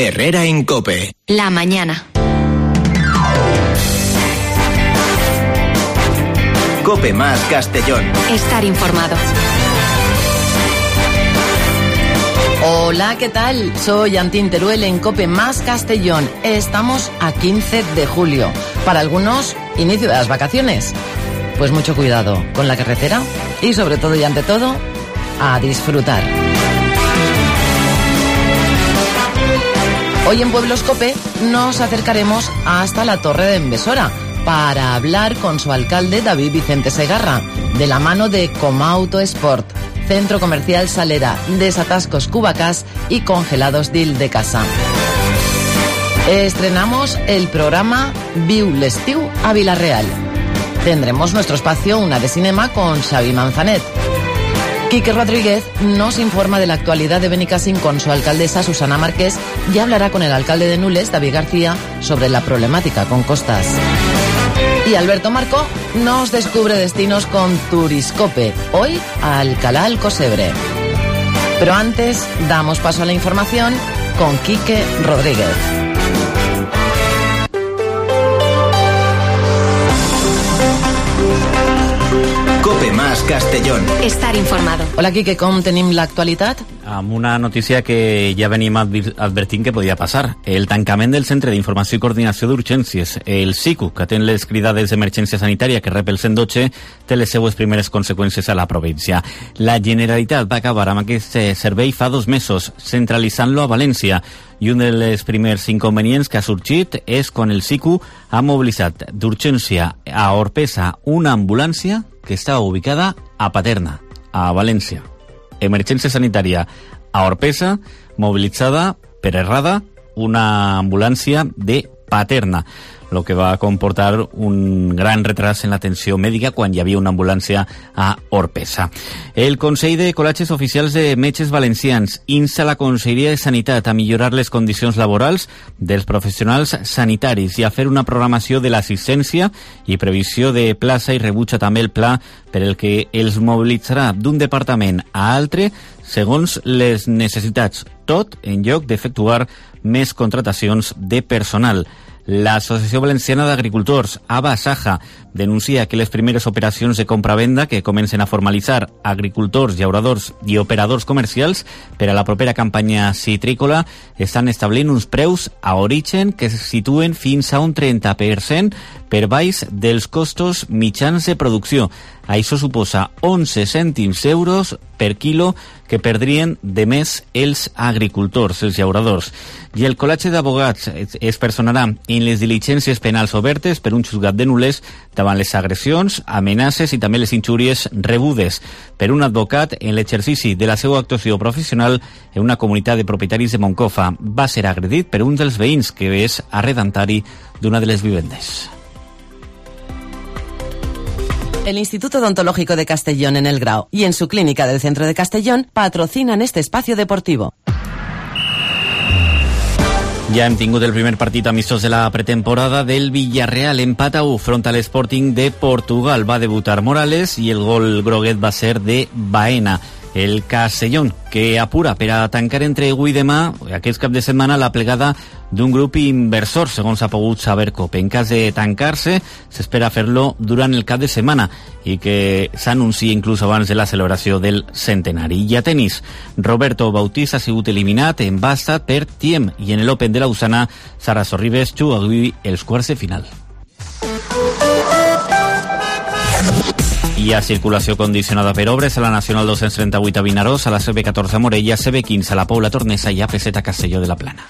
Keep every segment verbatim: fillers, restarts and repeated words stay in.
Herrera en COPE. La mañana. COPE más Castellón. Estar informado. Hola, ¿qué tal? Soy Antín Teruel en COPE más Castellón. Estamos a quince de julio. Para algunos, inicio de las vacaciones. Pues mucho cuidado con la carretera y sobre todo y ante todo, a disfrutar. Hoy en Pueblos COPE nos acercaremos hasta la Torre de Envesora para hablar con su alcalde David Vicente Segarra, de la mano de Comauto Sport, Centro Comercial Salera, Desatascos Cubacas y Congelados Dil de Casa. Estrenamos el programa Viu l'Estiu a Vila-real. Tendremos nuestro espacio Una de Cinema con Xavi Manzanet. Quique Rodríguez nos informa de la actualidad de Benicàssim con su alcaldesa Susana Márquez y hablará con el alcalde de Nules, David García, sobre la problemática con costas. Y Alberto Marco nos descubre destinos con Turiscope, hoy a Alcalá el Cosebre. Pero antes damos paso a la información con Quique Rodríguez. COPE más Castellón. Estar informado. Hola, Quique, com tenim l'actualitat? Amb una notícia que ja venim advertint que podia passar. El tancament del Centre d'Informació i Coordinació d'Urgències, el S I C U, que atén les cridades d'emergència sanitària que rep el cent dotze, té les seues primeres conseqüències a la província. La Generalitat va acabar amb aquest servei fa dos mesos, centralitzant-lo a València, i un dels primers inconvenients que ha sorgit és quan el S I C U ha mobilitzat d'urgència a Orpesa una ambulància que estava ubicada a Paterna, a València. Emergència sanitària a Orpesa, mobilitzada per errada una ambulància de Paterna, el que va comportar un gran retras en l'atenció mèdica quan hi havia una ambulància a Orpesa. El Consell de Col·legis Oficials de Metges Valencians insta la Conselleria de Sanitat a millorar les condicions laborals dels professionals sanitaris i a fer una programació de l'assistència i previsió de plaça i rebutja també el pla per el que els mobilitzarà d'un departament a altre segons les necessitats, tot en lloc d'efectuar més contratacions de personal. L'Associació Valenciana d'Agricultors, A B A Saja, denuncia que les primeres operacions de compra-venda que comencen a formalitzar agricultors, llauradors i operadors comercials per a la propera campanya citrícola estan establint uns preus a origen que se situen fins a un trenta per cent per baix dels costos mitjans de producció. Això suposa onze cèntims d'euros per quilo que perdrien de més els agricultors, els llauradors. I el Col·legi d'Advocats es personarà en les diligències penals obertes per un juzgat de Nules davant les agressions, amenaces i també les injúries rebudes per un advocat en l'exercici de la seva actuació professional en una comunitat de propietaris de Moncofa. Va ser agredit per un dels veïns que és arrendantari d'una de les vivendes. El Instituto Odontológico de Castellón en El Grao y en su clínica del centro de Castellón patrocinan este espacio deportivo. Ja hem tingut el primer partit amistós de la pretemporada del Villarreal, empat a u front a l'Sporting de Portugal. Va debutar Morales i el gol groguet va ser de Baena. El Castellón, que apura per a tancar entre avui i demà, aquest cap de setmana, la plegada d'un grup inversor, segons ha pogut saber COPE. En cas de tancar-se, s'espera fer-lo durant el cap de setmana i que s'anuncia inclús abans de la celebració del centenari. I a tenis, Roberto Bautista ha sigut eliminat en basta per Thiem i en l'Open de Lausana, Sara Sorribes juga avui els quarts de final. Hi ha circulació condicionada per obres a la Nacional dos-cents trenta-vuit a Vinaròs, a la C B catorze a Morella, C B quinze a la Pobla Tornesa i a P set a Castelló de la Plana.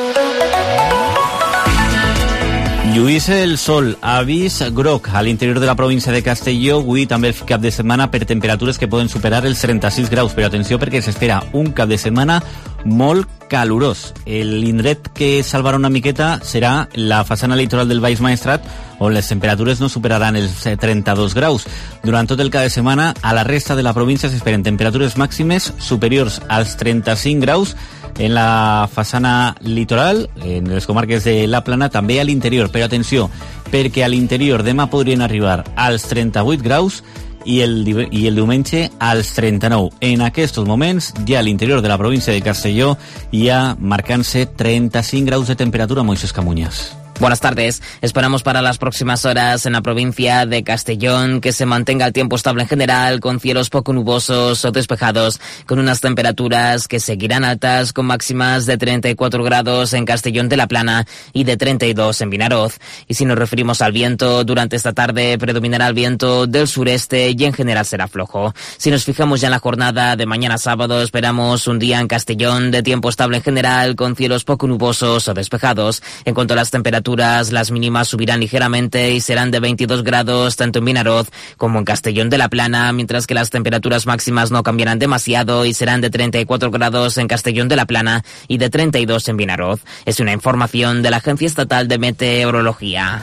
Lluís el Sol, avís groc a l'interior de la província de Castelló, avui també el cap de setmana per temperatures que poden superar els trenta-sis graus, però atenció perquè s'espera un cap de setmana molt calorós. L'indret que salvarà una miqueta serà la façana litoral del Baix Maestrat, on les temperatures no superaran els trenta-dos graus. Durant tot el cap de setmana, a la resta de la província s'esperen temperatures màximes superiors als trenta-cinc graus en la façana litoral, en les comarques de la Plana, també a l'interior. Però atenció, perquè a l'interior demà podrien arribar als trenta-vuit graus i el, i el diumenge als trenta-nou. En aquests moments, ja a l'interior de la província de Castelló hi ha marcant-se treinta-cinc graus de temperatura, Moisés Camuñas. Buenas tardes. Esperamos para las próximas horas en la provincia de Castellón que se mantenga el tiempo estable en general, con cielos poco nubosos o despejados, con unas temperaturas que seguirán altas, con máximas de treinta y cuatro grados en Castellón de la Plana y de treinta y dos en Vinaroz. Y si nos referimos al viento, durante esta tarde predominará el viento del sureste y en general será flojo. Si nos fijamos ya en la jornada de mañana sábado, esperamos un día en Castellón de tiempo estable en general, con cielos poco nubosos o despejados. En cuanto a las temperaturas, las mínimas subirán ligeramente y serán de veintidós grados tanto en Vinaroz como en Castellón de la Plana, mientras que las temperaturas máximas no cambiarán demasiado y serán de treinta y cuatro grados en Castellón de la Plana y de treinta y dos en Vinaroz. Es una información de la Agencia Estatal de Meteorología.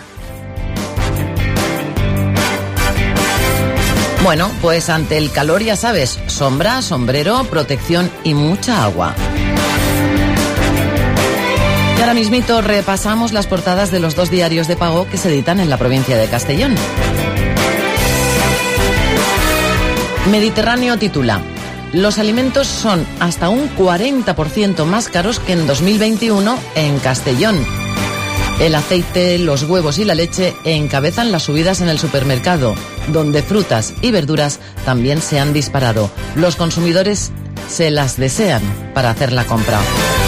Bueno, pues ante el calor ya sabes, sombra, sombrero, protección y mucha agua. Y ahora mismito repasamos las portadas de los dos diarios de pago que se editan en la provincia de Castellón. Mediterráneo titula: los alimentos son hasta un cuarenta por ciento más caros que en dos mil veintiuno en Castellón. El aceite, los huevos y la leche encabezan las subidas en el supermercado, donde frutas y verduras también se han disparado. Los consumidores se las desean para hacer la compra.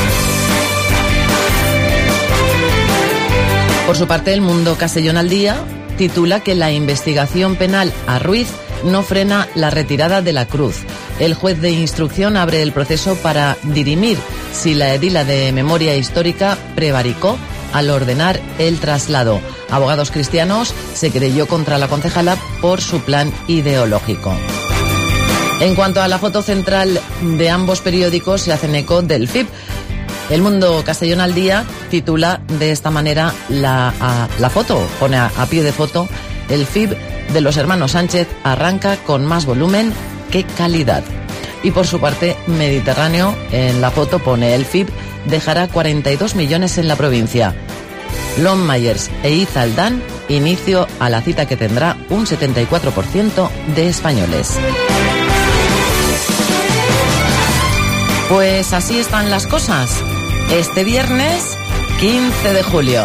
Por su parte, El Mundo Castellón al Día titula que la investigación penal a Ruiz no frena la retirada de la cruz. El juez de instrucción abre el proceso para dirimir si la edila de Memoria Histórica prevaricó al ordenar el traslado. Abogados Cristianos se querelló contra la concejala por su plan ideológico. En cuanto a la foto central de ambos periódicos, se hacen eco del F I B. El Mundo Castellón al Día titula de esta manera la, a, la foto, pone a, a pie de foto: el F I B de los hermanos Sánchez arranca con más volumen que calidad. Y por su parte, Mediterráneo, en la foto pone: el F I B dejará cuarenta y dos millones en la provincia. Lon Myers e Izaldán, inicio a la cita que tendrá un setenta y cuatro por ciento de españoles. Pues así están las cosas. Este viernes, quince de julio.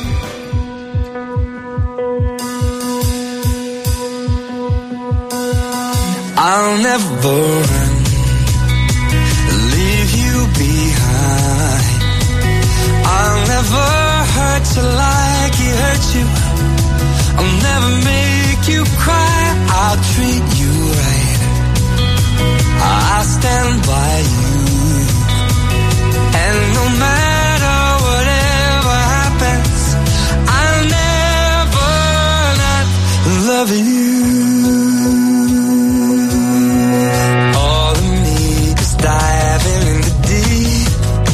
I'll never run, leave you behind. I'll never hurt you like he hurt you. I'll never make you cry. I'll treat you right. I'll stand by you. And no matter whatever happens, I'll never not love you. All of me is diving in the deep.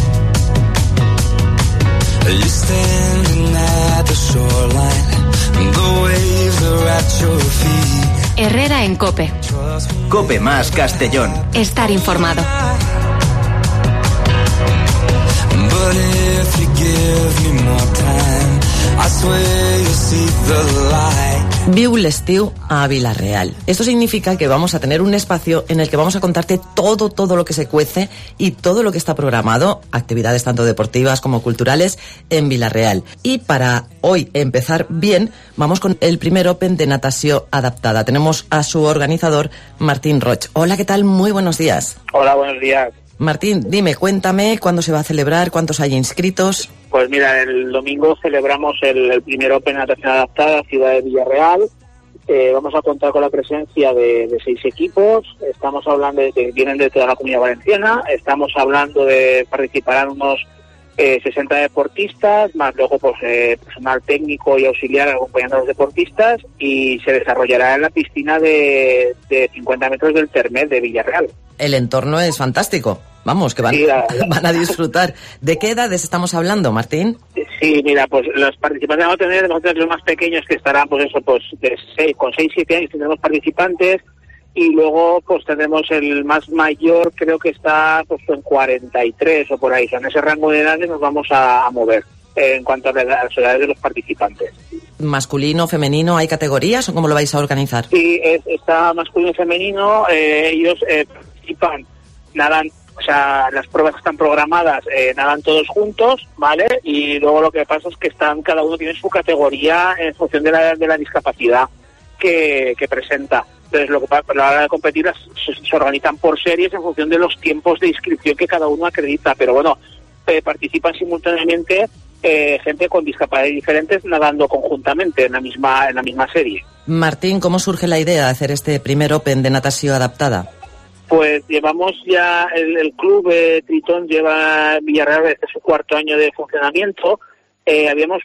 You're standing at the shoreline. The waves are at your feet. Herrera en COPE. COPE más Castellón. Estar informado. But if you give me more time, I swear you'll see the light. Viu l'estiu a Vila-real. Esto significa que vamos a tener un espacio en el que vamos a contarte todo, todo lo que se cuece y todo lo que está programado, actividades tanto deportivas como culturales en Vila-real. Y para hoy empezar bien, vamos con el primer Open de natació adaptada. Tenemos a su organizador, Martín Roig. Hola, ¿qué tal? Muy buenos días. Hola, buenos días. Martín, dime, cuéntame cuándo se va a celebrar, cuántos hay inscritos. Pues mira, el domingo celebramos el, el primer Open Natación Adaptada, Ciudad de Villarreal. Eh, vamos a contar con la presencia de, de seis equipos. Estamos hablando de que vienen de toda la Comunidad Valenciana. Estamos hablando de participarán unos eh, sesenta deportistas, más luego pues eh, personal técnico y auxiliar acompañando a los deportistas, y se desarrollará en la piscina de, de cincuenta metros del Termet de Villarreal. El entorno es fantástico. Vamos, que van, sí, la, la, van a disfrutar. ¿De qué edades estamos hablando, Martín? Sí, mira, pues los participantes vamos a tener, vamos a tener los más pequeños, que estarán, pues eso, pues de seis, con seis, siete años tendremos participantes, y luego pues tendremos el más mayor, creo que está pues en cuarenta y tres o por ahí. O sea, en ese rango de edades nos vamos a, a mover en cuanto a las edades de los participantes. masculino, femenino, ¿hay categorías o cómo lo vais a organizar? Sí, es, está masculino y femenino, eh, ellos eh, participan, nadan, o sea, las pruebas están programadas, eh, nadan todos juntos, ¿vale? Y luego lo que pasa es que están, cada uno tiene su categoría en función de la, de la discapacidad que, que presenta. Entonces, lo que pasa, a la hora de competir se, se organizan por series en función de los tiempos de inscripción que cada uno acredita, pero bueno, eh, participan simultáneamente eh, gente con discapacidades diferentes nadando conjuntamente en la misma en la misma serie. Martín, ¿cómo surge la idea de hacer este primer Open de natación adaptada? Pues llevamos ya, el, el club eh, Tritón lleva Villarreal desde su cuarto año de funcionamiento. Eh, habíamos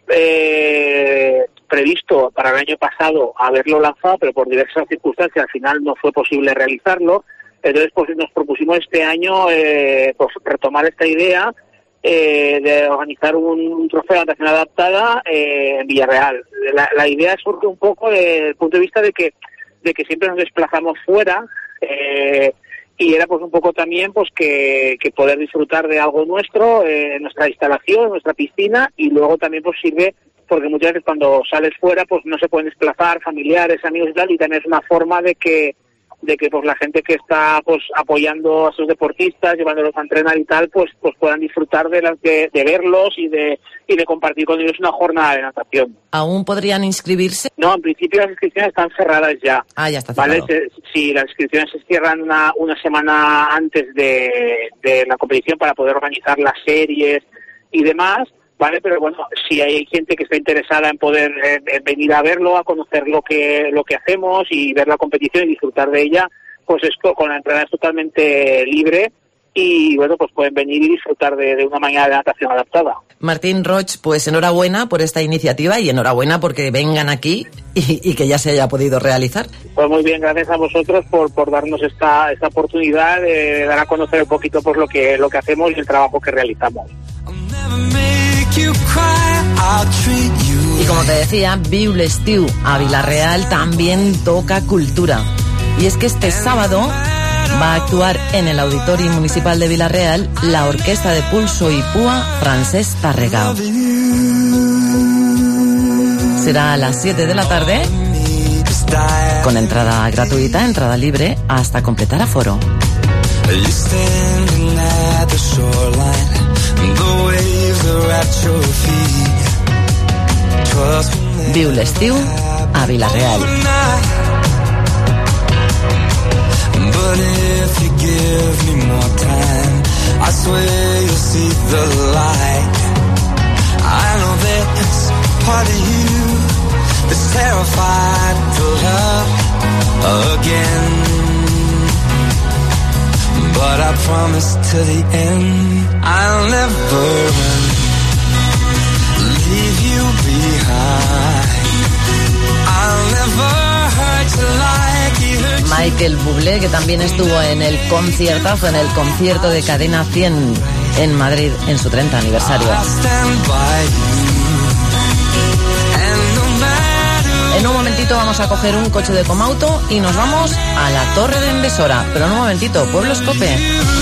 eh, previsto para el año pasado haberlo lanzado, pero por diversas circunstancias al final no fue posible realizarlo. Entonces pues nos propusimos este año eh, pues, retomar esta idea eh, de organizar un, un trofeo de natación adaptada eh, en Villarreal. La, la idea surge un poco desde el punto de vista de que, de que siempre nos desplazamos fuera, eh, y era pues un poco también pues que, que poder disfrutar de algo nuestro, eh, nuestra instalación, nuestra piscina, y luego también pues sirve porque muchas veces cuando sales fuera pues no se pueden desplazar familiares, amigos y tal, y también es una forma de que de que pues la gente que está pues apoyando a sus deportistas, llevándolos a entrenar y tal, pues pues puedan disfrutar de las de, de verlos y de y de compartir con ellos una jornada de natación. ¿Aún podrían inscribirse? No, en principio las inscripciones están cerradas ya. Ah, ya está cerrado. ¿Vale? Si las inscripciones se cierran una, una semana antes de, de la competición para poder organizar las series y demás, ¿vale? Pero bueno, si hay gente que está interesada en poder eh, en venir a verlo, a conocer lo que lo que hacemos y ver la competición y disfrutar de ella, pues esto con la entrada es totalmente libre y bueno, pues pueden venir y disfrutar de, de una mañana de natación adaptada. Martín Roig, pues enhorabuena por esta iniciativa y enhorabuena porque vengan aquí y, y que ya se haya podido realizar. Pues muy bien, gracias a vosotros por, por darnos esta, esta oportunidad de dar a conocer un poquito pues lo que lo que hacemos y el trabajo que realizamos. Y como te decía, Viu l'Estiu a Vila-real también toca cultura. Y es que este sábado va a actuar en el Auditori Municipal de Vila-real la Orquesta de Pulso y Púa Francesc Tàrrega. Será a las siete de la tarde, con entrada gratuita, entrada libre, hasta completar aforo. Viu l'Estiu a Vila-real. But if you give me more time, I swear you'll see the light. I know there's part of you that's terrified to love again, but I promise to the end I'll never leave you behind. I'll never hurt you like you hurt you. Michael Bublé, que también estuvo en el conciertazo, en el concierto de Cadena cien en Madrid en su treinta aniversario. En un momentito vamos a coger un coche de Comauto y nos vamos a la Torre de Endesora. Pero en un momentito, Pueblos Cope.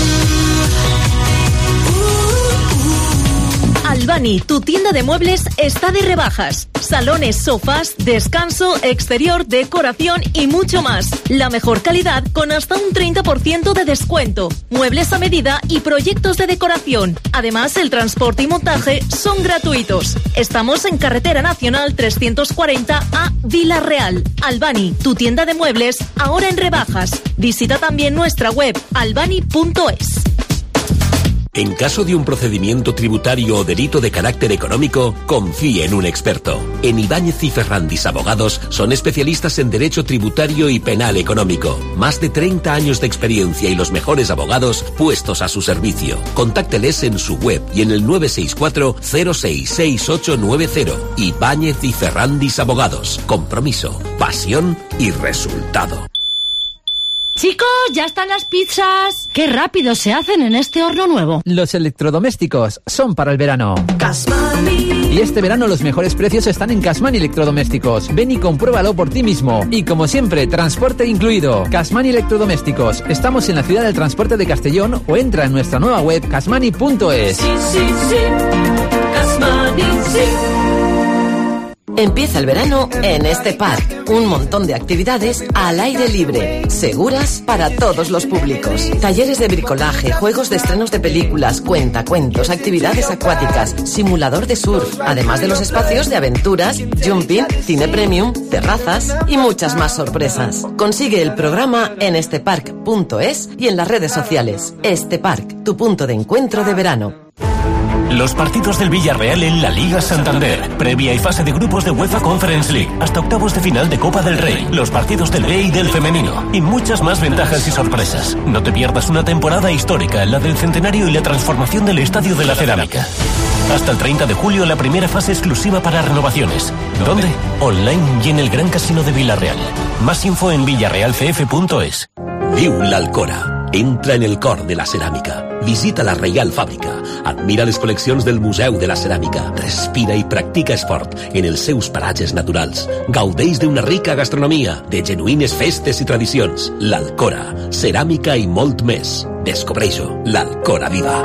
Albani, tu tienda de muebles está de rebajas. Salones, sofás, descanso, exterior, decoración y mucho más. La mejor calidad con hasta un treinta por ciento de descuento. Muebles a medida y proyectos de decoración. Además, el transporte y montaje son gratuitos. Estamos en Carretera Nacional trescientos cuarenta a Vila-real. Albani, tu tienda de muebles, ahora en rebajas. Visita también nuestra web albani punto es. En caso de un procedimiento tributario o delito de carácter económico, confíe en un experto. En Ibáñez y Ferrandis Abogados son especialistas en derecho tributario y penal económico. Más de treinta años de experiencia y los mejores abogados puestos a su servicio. Contácteles en su web y en el nueve seis cuatro cero seis seis ocho nueve cero. Ibáñez y Ferrandis Abogados. Compromiso, pasión y resultado. Chicos, ya están las pizzas. Qué rápido se hacen en este horno nuevo. Los electrodomésticos son para el verano. Casmani. Y este verano los mejores precios están en Casmani Electrodomésticos. Ven y compruébalo por ti mismo. Y como siempre, transporte incluido. Casmani Electrodomésticos. Estamos en la ciudad del transporte de Castellón o entra en nuestra nueva web casmani punto es. Sí, sí, sí. Casmani, sí. Empieza el verano en este park. Un montón de actividades al aire libre, seguras para todos los públicos. Talleres de bricolaje, juegos de estrenos de películas, cuentacuentos, actividades acuáticas, simulador de surf, además de los espacios de aventuras, jumping, cine premium, terrazas y muchas más sorpresas. Consigue el programa en estepark punto es y en las redes sociales. Este Park, tu punto de encuentro de verano. Los partidos del Villarreal en la Liga Santander, previa y fase de grupos de UEFA Conference League, hasta octavos de final de Copa del Rey, los partidos del B y del femenino, y muchas más ventajas y sorpresas. No te pierdas una temporada histórica, la del centenario y la transformación del Estadio de la Cerámica. Hasta el treinta de julio la primera fase exclusiva para renovaciones. ¿Dónde? Online y en el Gran Casino de Villarreal. Más info en villarreal c f punto es. Viu l'Alcora. Entra en el cor de la ceràmica. Visita la Reial Fàbrica. Admira les col·leccions del Museu de la Ceràmica. Respira i practica esport en els seus paratges naturals. Gaudeix d'una rica gastronomia, de genuïnes festes i tradicions. L'Alcora. Ceràmica i molt més. Descobreix-ho. L'Alcora Viva.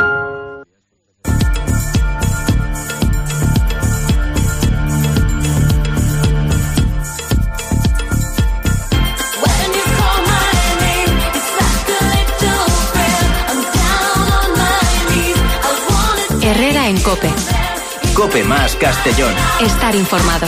Herrera en COPE. COPE más Castellón. Estar informado.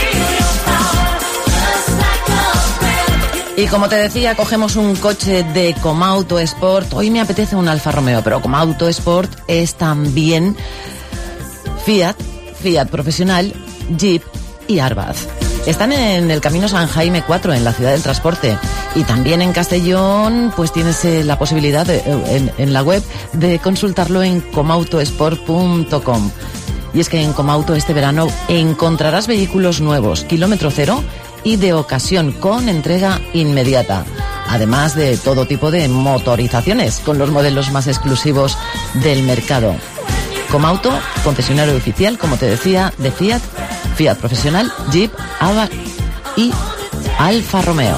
Y como te decía, cogemos un coche de Comauto Sport. Hoy me apetece un Alfa Romeo, pero Comauto Sport es también Fiat, Fiat Profesional, Jeep y Arvaz. Están en el Camino San Jaime cuatro, en la ciudad del transporte. Y también en Castellón, pues tienes eh, la posibilidad de, en, en la web de consultarlo en comautosport punto com. Y es que en Comauto este verano encontrarás vehículos nuevos, kilómetro cero y de ocasión con entrega inmediata. Además de todo tipo de motorizaciones con los modelos más exclusivos del mercado. Comauto, concesionario oficial, como te decía, de Fiat, Fiat Profesional, Jeep, Abarth y Alfa Romeo.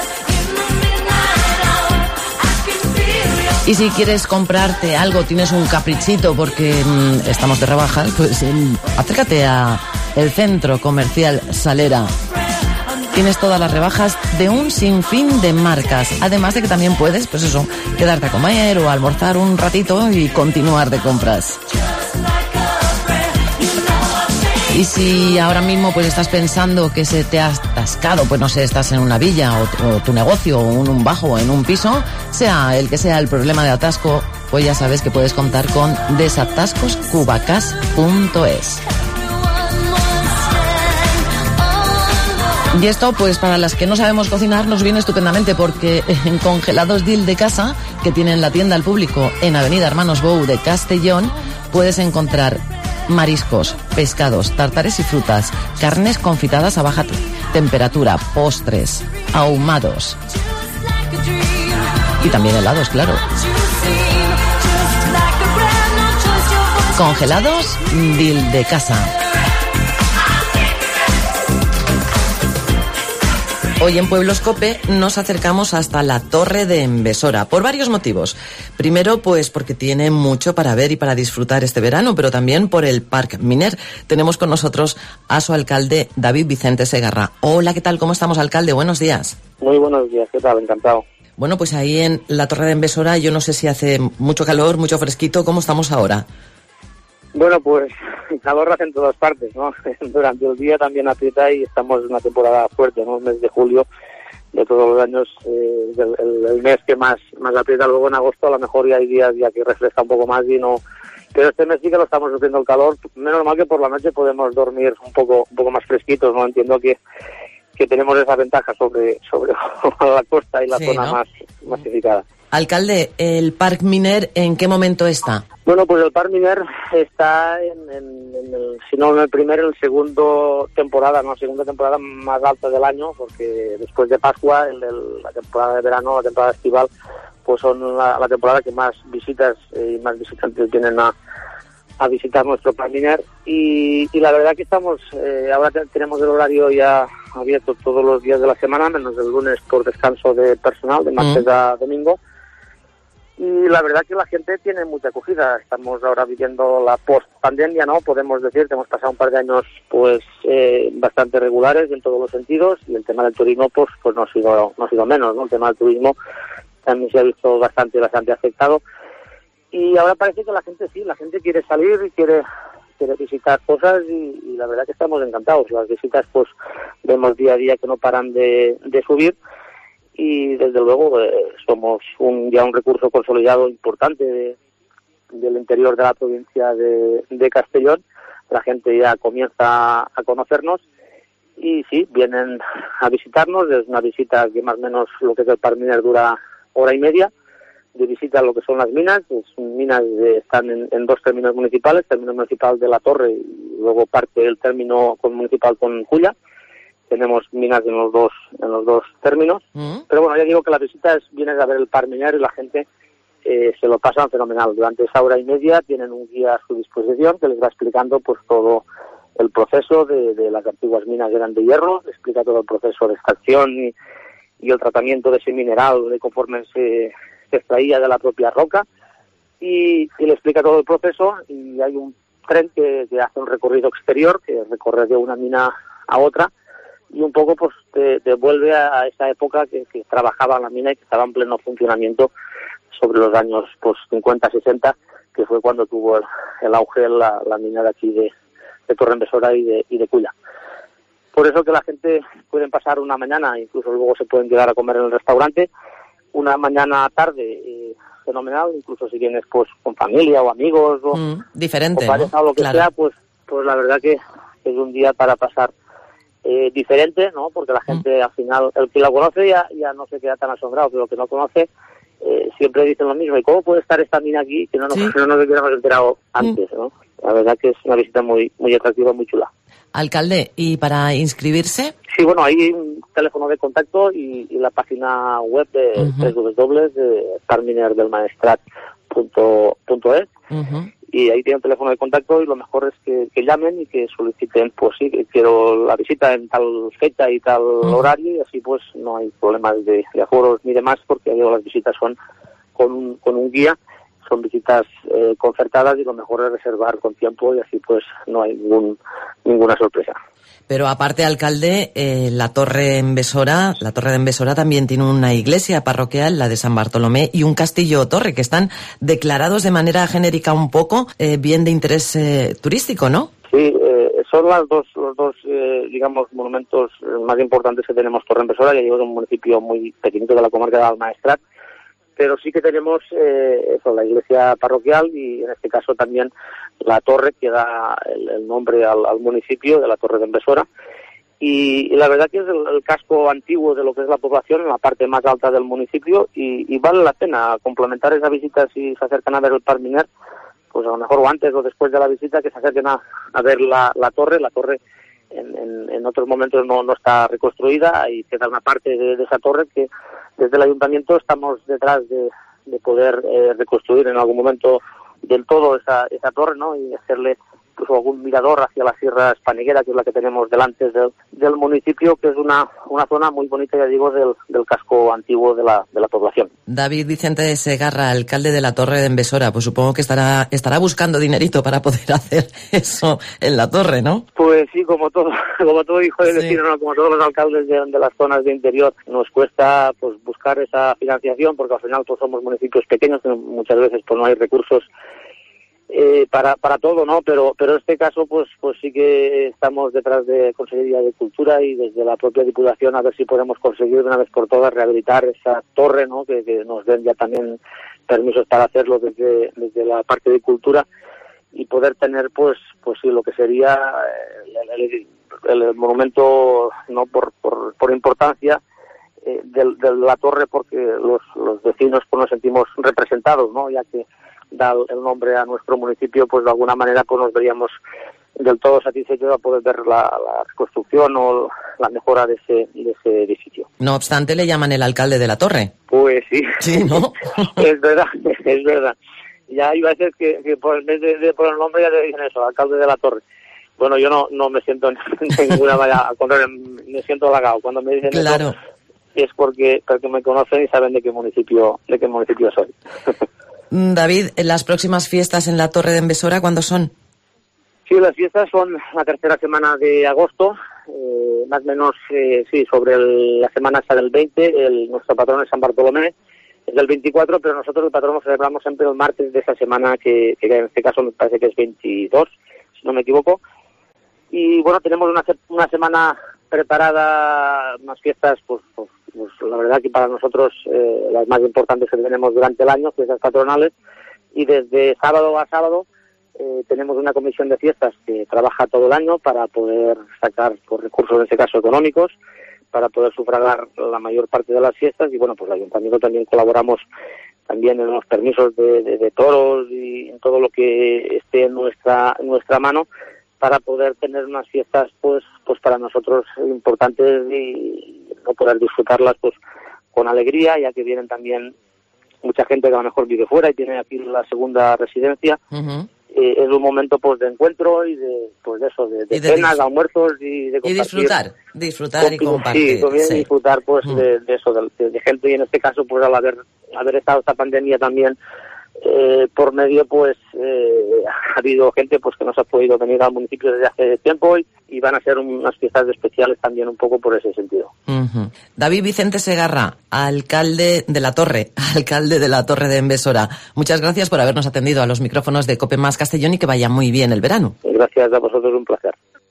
Y si quieres comprarte algo, tienes un caprichito porque mmm, estamos de rebajas, pues mmm, acércate a el Centro Comercial Salera. Tienes todas las rebajas de un sinfín de marcas. Además de que también puedes, pues eso, quedarte a comer o a almorzar un ratito y continuar de compras. Y si ahora mismo pues estás pensando que se te ha atascado, pues no sé, estás en una villa o, o tu negocio o en un bajo o en un piso, sea el que sea el problema de atasco, pues ya sabes que puedes contar con desatascos cubacas punto es. Y esto, pues para las que no sabemos cocinar, nos viene estupendamente porque en Congelados Dil de Casa, que tienen la tienda al público en Avenida Hermanos Bou de Castellón, puedes encontrar mariscos, pescados, tartares y frutas, carnes confitadas a baja temperatura, postres, ahumados y también helados, claro. Congelados Dil de Casa. Hoy en Pueblos COPE nos acercamos hasta la Torre de Envesora, por varios motivos. Primero, pues porque tiene mucho para ver y para disfrutar este verano, pero también por el Parc Miner. Tenemos con nosotros a su alcalde, David Vicente Segarra. Hola, ¿qué tal? ¿Cómo estamos, alcalde? Buenos días. Muy buenos días, ¿qué tal? Encantado. Bueno, pues ahí en la Torre de Envesora, yo no sé si hace mucho calor, mucho fresquito, ¿cómo estamos ahora? Bueno, pues calor hace en todas partes, ¿no? Durante el día también aprieta y estamos en una temporada fuerte, ¿no? El mes de julio de todos los años, eh, el, el, el mes que más más aprieta. Luego en agosto a lo mejor ya hay días ya que refresca un poco más y no... Pero este mes sí que lo estamos sufriendo el calor. Menos mal que por la noche podemos dormir un poco un poco más fresquitos, ¿no? Entiendo que que tenemos esa ventaja sobre sobre la costa y la sí, zona ¿no? más masificada. Alcalde, ¿el Parc Miner en qué momento está? Bueno, pues el Parc Miner está en, en, en el, si no en el primer, en el segundo temporada, no, segunda temporada más alta del año, porque después de Pascua, el, el, la temporada de verano, la temporada estival, pues son la, la temporada que más visitas eh, y más visitantes vienen a, a visitar nuestro Parc Miner. Y, y la verdad que estamos, eh, ahora te, tenemos el horario ya abierto todos los días de la semana, menos el lunes por descanso de personal, de martes mm. a domingo. y la verdad que la gente tiene mucha acogida. Estamos ahora viviendo la post-pandemia, ¿no? Podemos decir que hemos pasado un par de años pues eh, bastante regulares en todos los sentidos, y el tema del turismo pues pues no ha sido, no ha sido menos, ¿no? El tema del turismo también se ha visto bastante, bastante afectado. Y ahora parece que la gente sí, la gente quiere salir y quiere, quiere visitar cosas, y, y la verdad que estamos encantados. Las visitas pues vemos día a día que no paran de, de subir, y desde luego eh, somos un, ya un recurso consolidado importante de, del interior de la provincia de, de Castellón. La gente ya comienza a conocernos y sí, vienen a visitarnos. Es una visita que más o menos lo que es el Parminer dura hora y media de visita a lo que son las minas. Es, minas de, están en, en dos términos municipales, término municipal de La Torre y luego parte del término con, municipal con Culla. Tenemos minas en los dos en los dos términos. Mm. Pero bueno, ya digo que la visita es, vienes a ver el Parminer y la gente eh, se lo pasan fenomenal. Durante esa hora y media tienen un guía a su disposición que les va explicando pues todo el proceso de, de las antiguas minas que eran de hierro, explica todo el proceso de extracción y, y el tratamiento de ese mineral de conforme se, se extraía de la propia roca, y, y le explica todo el proceso. Y hay un tren que, que hace un recorrido exterior, que recorre de una mina a otra, y un poco pues te, te vuelve a, a esa época que, que trabajaba la mina y que estaba en pleno funcionamiento sobre los años pues cincuenta, sesenta, que fue cuando tuvo el, el auge la, la mina de aquí de, de Torre-en-Besora y de, y de Culla. Por eso que la gente pueden pasar una mañana, incluso luego se pueden quedar a comer en el restaurante, una mañana tarde eh, fenomenal, incluso si vienes pues con familia o amigos o, mm, diferente, o pareja, ¿no? O lo que claro. sea, pues pues la verdad que es un día para pasar eh, diferente, ¿no? Porque la gente mm. al final, el que la conoce ya, ya no se queda tan asombrado, pero el que no conoce eh, siempre dicen lo mismo. ¿Y cómo puede estar esta mina aquí que no nos, ¿Sí? no nos hubiéramos enterado antes, mm. ¿no? La verdad que es una visita muy muy atractiva, muy chula. Alcalde, ¿y para inscribirse? Sí, bueno, hay un teléfono de contacto y, y la página web de uh-huh. doble u doble u doble u punto de parminer del maestrat punto es. Uh-huh. Y ahí tienen un teléfono de contacto, y lo mejor es que, que llamen y que soliciten, pues sí, que quiero la visita en tal fecha y tal uh-huh. horario, y así pues no hay problemas de, de aforos ni demás, porque digo, las visitas son con un, con un guía. Son visitas eh, concertadas, y lo mejor es reservar con tiempo, y así pues no hay ningún, ninguna sorpresa. Pero aparte, alcalde, eh, la Torre en Besora, la Torre de Besora también tiene una iglesia parroquial, la de San Bartolomé, y un castillo torre, que están declarados de manera genérica un poco eh, bien de interés eh, turístico, ¿no? Sí, eh, son las dos, los dos, eh, digamos, monumentos más importantes que tenemos Torre en Besora. Ya digo, es un municipio muy pequeñito de la comarca del Maestrat, pero sí que tenemos eh, eso, la iglesia parroquial, y en este caso también la torre que da el, el nombre al, al municipio de la Torre de Besora. Y, y la verdad que es el, el casco antiguo de lo que es la población, en la parte más alta del municipio, y, y vale la pena complementar esa visita si se acercan a ver el Parminer, pues a lo mejor o antes o después de la visita, que se acerquen a, a ver la, la torre. La torre en, en, en otros momentos no, no está reconstruida, y queda una parte de, de esa torre que desde el ayuntamiento estamos detrás de, de poder eh, reconstruir en algún momento del todo esa, esa torre, ¿no? Y hacerle incluso algún mirador hacia la Sierra Espaneguera, que es la que tenemos delante del, del municipio, que es una, una zona muy bonita, ya digo, del, del casco antiguo de la, de la población. David Vicente Segarra, alcalde de la Torre de Besora, pues supongo que estará estará buscando dinerito para poder hacer eso en la torre, ¿no? Pues sí, como todo, como todo hijo de vecino, sí. ¿no? Como todos los alcaldes de, de las zonas de interior, nos cuesta pues buscar esa financiación, porque al final pues somos municipios pequeños, muchas veces pues no hay recursos Eh, para para todo, ¿no? Pero pero en este caso pues pues sí que estamos detrás de Consejería de Cultura y desde la propia Diputación a ver si podemos conseguir de una vez por todas rehabilitar esa torre, ¿no? Que, que nos den ya también permisos para hacerlo desde desde la parte de Cultura, y poder tener pues pues sí lo que sería el, el, el monumento, no por por, por importancia eh, de, de la torre, porque los los vecinos pues nos sentimos representados, ¿no? Ya que da el nombre a nuestro municipio, pues de alguna manera pues nos veríamos del todo satisfechos a poder ver la, la reconstrucción o la mejora de ese, de ese edificio. No obstante, le llaman el alcalde de la torre. Pues sí, sí, ¿no? es verdad, es verdad. Ya iba a decir que, que por el vez de, de por el nombre ya le dicen eso, alcalde de la torre. Bueno, yo no no me siento en ninguna manera, al contrario, me siento halagado cuando me dicen claro. eso. es porque, porque me conocen y saben de qué municipio, de qué municipio soy. David, ¿las próximas fiestas en la Torre de Envesora cuándo son? Sí, las fiestas son la tercera semana de agosto, eh, más o menos, eh, sí, sobre el, la semana hasta del veinte, el, nuestro patrón es San Bartolomé, es del veinticuatro, pero nosotros el patrón lo celebramos siempre el martes de esa semana, que, que en este caso me parece que es veintidós, si no me equivoco. Y bueno, tenemos una, una semana preparada, unas fiestas, pues, pues, pues la verdad que para nosotros eh, las más importantes que tenemos durante el año, fiestas patronales, y desde sábado a sábado eh, tenemos una comisión de fiestas que trabaja todo el año para poder sacar pues, recursos, en este caso económicos, para poder sufragar la mayor parte de las fiestas. Y bueno, pues el ayuntamiento también colaboramos también en los permisos de, de, de toros y en todo lo que esté en nuestra, en nuestra mano, para poder tener unas fiestas pues pues para nosotros importantes y no poder disfrutarlas pues con alegría, ya que vienen también mucha gente que a lo mejor vive fuera y tiene aquí la segunda residencia. Uh-huh. Eh, es un momento pues de encuentro y de pues de eso, de, de cenas, de almuerzos y de compartir. Y disfrutar, disfrutar y compartir. Sí, también sí. disfrutar pues uh-huh. de, de eso, de, de gente, y en este caso pues al haber, haber estado esta pandemia también Eh, por medio, pues eh, ha habido gente pues que no se ha podido venir al municipio desde hace tiempo y, y van a ser unas fiestas especiales también un poco por ese sentido. Uh-huh. David Vicente Segarra, alcalde de la Torre, alcalde de la Torre de Envesora, muchas gracias por habernos atendido a los micrófonos de Cope Más Castellón y que vaya muy bien el verano. Gracias a vosotros, un placer.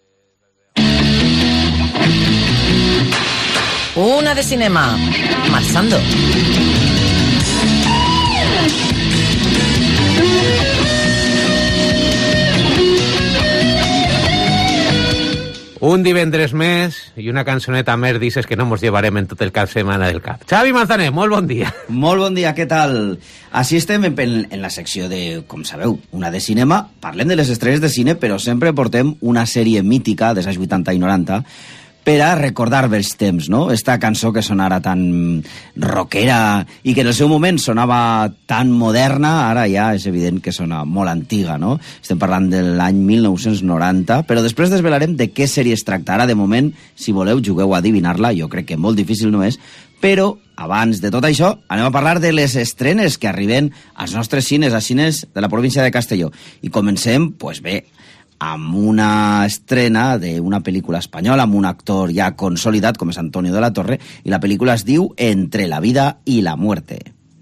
Una de cinema, marxando. Un divendres més i una cançoneta més dices que no mos llevarem en tot el cap setmana del cap. Xavi Manzaner, molt bon dia. Molt bon dia, què tal? Així estem en, en la secció de, com sabeu, una de cinema. Parlem de les estrelles de cine, però sempre portem una sèrie mítica dels anys vuitanta i noranta per a recordar vells temps, no? Esta cançó que sonara tan rockera i que en el seu moment sonava tan moderna, ara ja és evident que sona molt antiga, no? Estem parlant de l'any mil nou-cents noranta, però després desvelarem de què sèrie es tractarà. De moment, si voleu, jugueu a adivinar-la, jo crec que molt difícil no és, però abans de tot això, anem a parlar de les estrenes que arriben als nostres cines, als cines de la província de Castelló. I comencem, pues bé, amb una estrena d'una pel·lícula espanyola, amb un actor ja consolidat com és Antonio de la Torre, i la pel·lícula es diu Entre la vida y la muerte.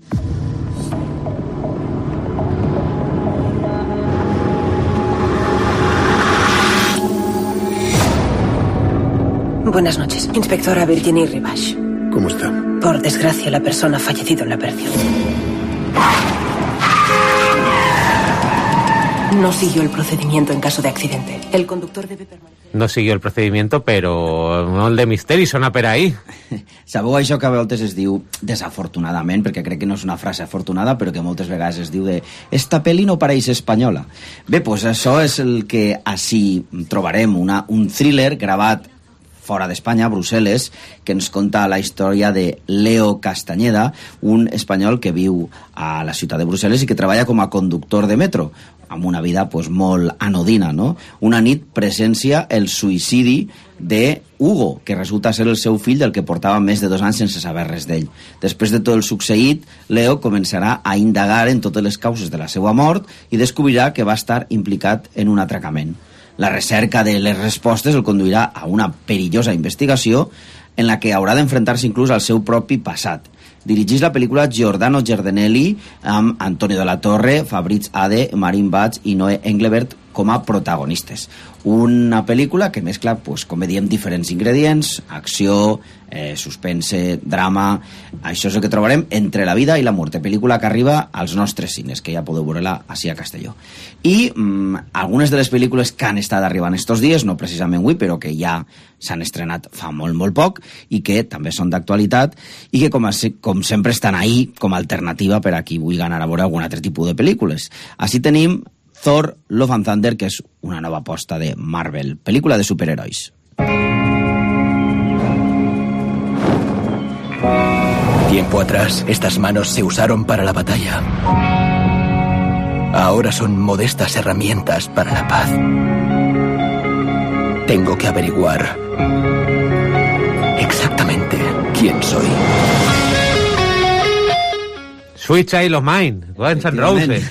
Buenas noches, inspectora Virginie Rivas. ¿Cómo está? Por desgracia, la persona ha fallecido en la operación. No siguió el procedimiento en caso de accidente. El conductor debe permanecer... No siguió el procedimiento, però molt de misteri sona per ahí. Sabeu això que a vegades es diu desafortunadament, perquè crec que no és una frase afortunada, però que moltes vegades es diu de esta pel·li no pareix espanyola. Bé, doncs això és el que així trobarem, una, un thriller gravat fora d'Espanya, a Brussel·les, que ens conta la història de Leo Castañeda, un espanyol que viu a la ciutat de Brussel·les i que treballa com a conductor de metro, amb una vida pues, molt anodina, no? Una nit presencia el suïcidi de Hugo, que resulta ser el seu fill del que portava més de dos anys sense saber res d'ell. Després de tot el succeït, Leo començarà a indagar en totes les causes de la seva mort i descobrirà que va estar implicat en un atracament. La recerca de les respostes el conduirà a una perillosa investigació en la que haurà d'enfrontar-se inclús al seu propi passat. Dirigeix la pel·lícula Giordano Giardanelli amb Antonio de la Torre, Fabrizio Ade, Marin Batz i Noé Englebert com a protagonistes. Una pel·lícula que mescla, pues, com diem, diferents ingredients, acció, eh, suspense, drama. Això és el que trobarem Entre la vida i la muerte, pel·lícula que arriba als nostres cines, que ja podeu veure-la així a Castelló. I mm, algunes de les pel·lícules que han estat arribant estos dies, no precisament avui, però que ja s'han estrenat fa molt, molt poc, i que també són d'actualitat, i que com, a, com sempre estan ahí com a alternativa per a qui vulgui anar a veure algun altre tipus de pel·lícules. Així tenim Thor Love and Thunder, que és una nova aposta de Marvel, pel·lícula de superherois. Tiempo atrás, estas manos se usaron para la batalla. Ahora son modestas herramientas para la paz. Tengo que averiguar exactamente quién soy. Sweet Child of Mine, Guns N' Roses.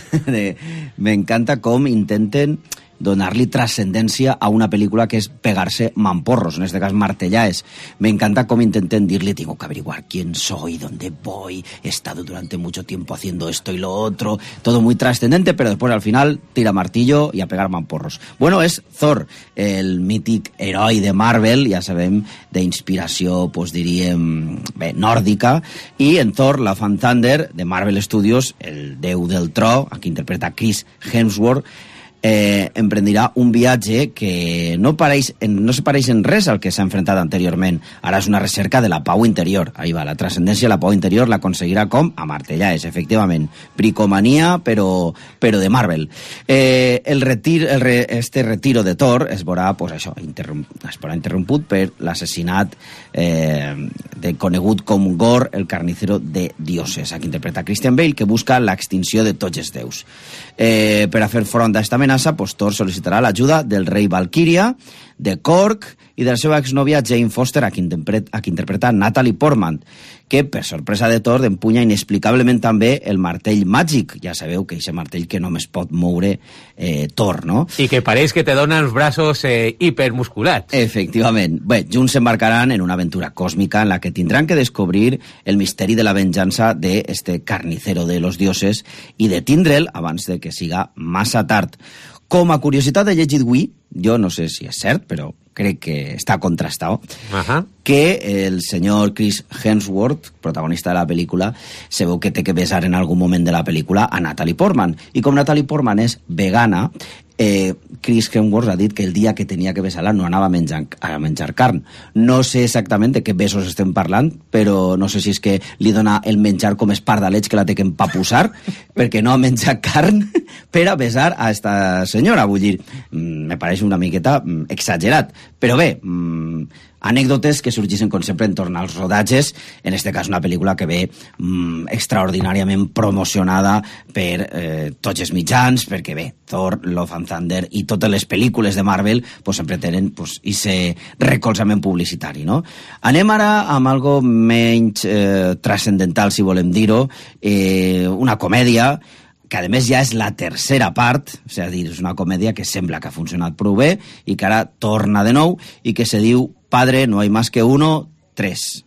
Me encanta com intenten donar-li trascendència a una pel·lícula que és pegar-se mamporros, en este cas martellaes. Me encanta com intenten dir-li, tengo que averiguar quién soy, dónde voy, he estado durante mucho tiempo haciendo esto y lo otro, todo muy trascendente, pero después al final tira martillo y a pegar mamporros. Bueno, és Thor, el mític heroi de Marvel, ja sabem, d'inspiració, pues diríem, bé, nòrdica, i en Thor, la Fan Thunder, de Marvel Studios, el déu del tro, aquí interpreta Chris Hemsworth, Eh, emprendirà un viatge que no, pareix, no se pareix en res al que s'ha enfrentat anteriorment. Ara és una recerca de la pau interior. Ahí va, la trascendència de la pau interior l'aconseguirà com? A martellaes, efectivament. Bricomania, però, però de Marvel. Eh, el retir, el re, este retiro de Thor es veurà, pues, això, interrom, es veurà interromput per l'assassinat eh, de conegut com Gore, el carnicero de dioses. Aquí interpreta Christian Bale, que busca l'extinció de tots els déus. Eh, per a fer front a esta amenaça, pues, Thor sol·licitarà l'ajuda del rei Valkyria, de Korg i de la seva exnòvia Jane Foster, a qui, interpreta, a qui interpreta Natalie Portman, que, per sorpresa de Thor, empunya inexplicablement també el martell màgic. Ja sabeu que aquest martell que només pot moure eh, Thor, no? I que pareix que te dona els braços eh, hipermusculats. Efectivament. Bé, junts s'embarcaran en una aventura còsmica en la que tindran que descobrir el misteri de la venjança de este carnicero de los dioses i de tindre'l abans de que siga massa tard. Com a curiositat he llegit avui, jo no sé si és cert, però crec que està contrastat, uh-huh. que el senyor Chris Hemsworth, protagonista de la pel·lícula, se veu que té que besar en algun moment de la pel·lícula a Natalie Portman. I com Natalie Portman és vegana, eh, Chris Hemsworth ha dit que el dia que tenia que besar-la no anava a menjar, a menjar carn. No sé exactament de què besos estem parlant, però no sé si és que li dona el menjar com espardalets que la té que empapussar, perquè no ha menjat carn per a besar a esta senyora. Vull dir, me pareix una miqueta exagerat. Però bé, mmm, anècdotes que sorgeixen com sempre en torn als rodatges, en este cas una pel·lícula que ve mmm, extraordinàriament promocionada per eh, tots els mitjans, perquè bé, Thor, Love and Thunder i totes les pel·lícules de Marvel pues, sempre tenen pues, ese recolzament publicitari, no? Anem ara amb algo menys eh, transcendental, si volem dir-ho, eh, una comèdia que a més ja és la tercera part, és a dir, és una comèdia que sembla que ha funcionat prou bé i que ara torna de nou i que se diu Padre, no hay más que uno, tres.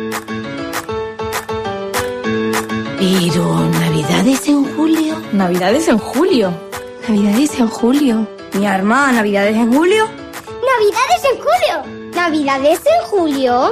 Pero, ¿Navidades en julio? ¿Navidades en julio? ¿Navidades en julio? Mi arma, ¿Navidades en julio? ¿Navidades en julio? ¿Navidades en julio?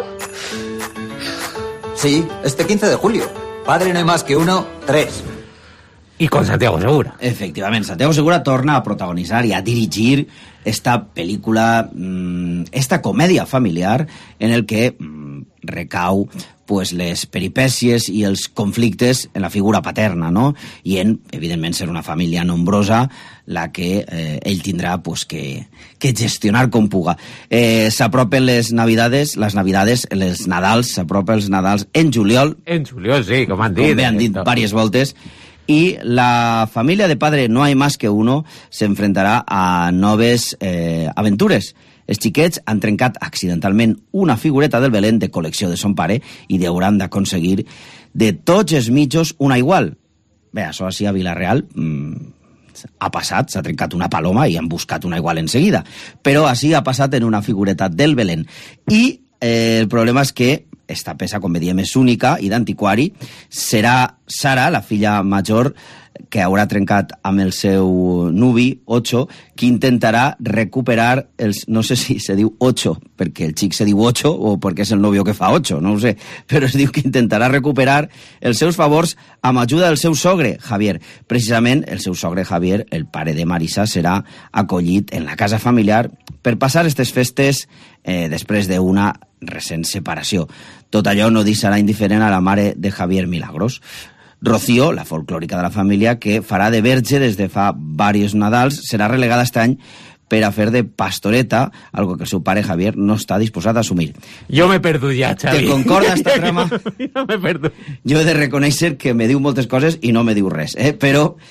Sí, este quince de julio. Padre, no hay más que uno, tres. I con Santiago Segura. Efectivament, Santiago Segura torna a protagonitzar i a dirigir esta pel·lícula, esta comèdia familiar en el que recau pues, les peripècies i els conflictes en la figura paterna, no? I en, evidentment, ser una família nombrosa la que eh, ell tindrà pues, que, que gestionar com puga. Eh, s'apropen les Navidades, les Navidades, les Nadals, s'apropen els Nadals en juliol. En juliol, sí, com han dit. Com bé han dit diverses voltes. Y la familia de Padre No hay más que uno se enfrentarà a noves eh, aventures. Els xiquets han trencat accidentalment una figureta del Belén de col·lecció de son pare i hauran d'aconseguir de tots els mitjos una igual. Bé, això així a Vila-real mmm, ha passat, s'ha trencat una paloma i han buscat una igual en seguida. Però així ha passat en una figureta del Belén. I eh, el problema és que esta peça, com diem, és única i d'antiquari. Serà Sara, la filla major, que haurà trencat amb el seu nuvi, Ocho, que intentarà recuperar els... No sé si se diu Ocho, perquè el xic se diu Ocho o perquè és el nòvio que fa Ocho, no ho sé, però es diu que intentarà recuperar els seus favors amb ajuda del seu sogre, Javier. Precisament, el seu sogre, Javier, el pare de Marisa, serà acollit en la casa familiar per passar aquestes festes eh, després d'una recent separació. Tot allò no deixarà indiferent a la mare de Javier Milagros. Rocío, la folclòrica de la família, que farà de verge des de fa diversos Nadals, serà relegada aquest any per a fer de pastoreta, algo que el seu pare Javier no està disposat a assumir. Jo m'he perdut ja, Xavi. Te concorda esta trama? Jo m'he perdut. Jo he de reconèixer que me diu moltes coses i no me diu res, eh? Però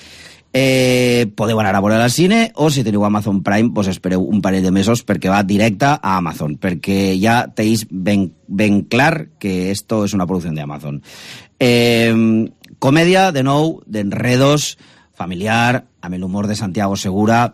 Eh, podeu anar a veure al cine, o si teniu Amazon Prime, pues espereu un parell de mesos perquè va directe a Amazon, perquè ja tenéis ben, ben clar que esto es una producción de Amazon. Eh, comèdia, de nou, d'enredos, familiar, amb l'humor de Santiago Segura,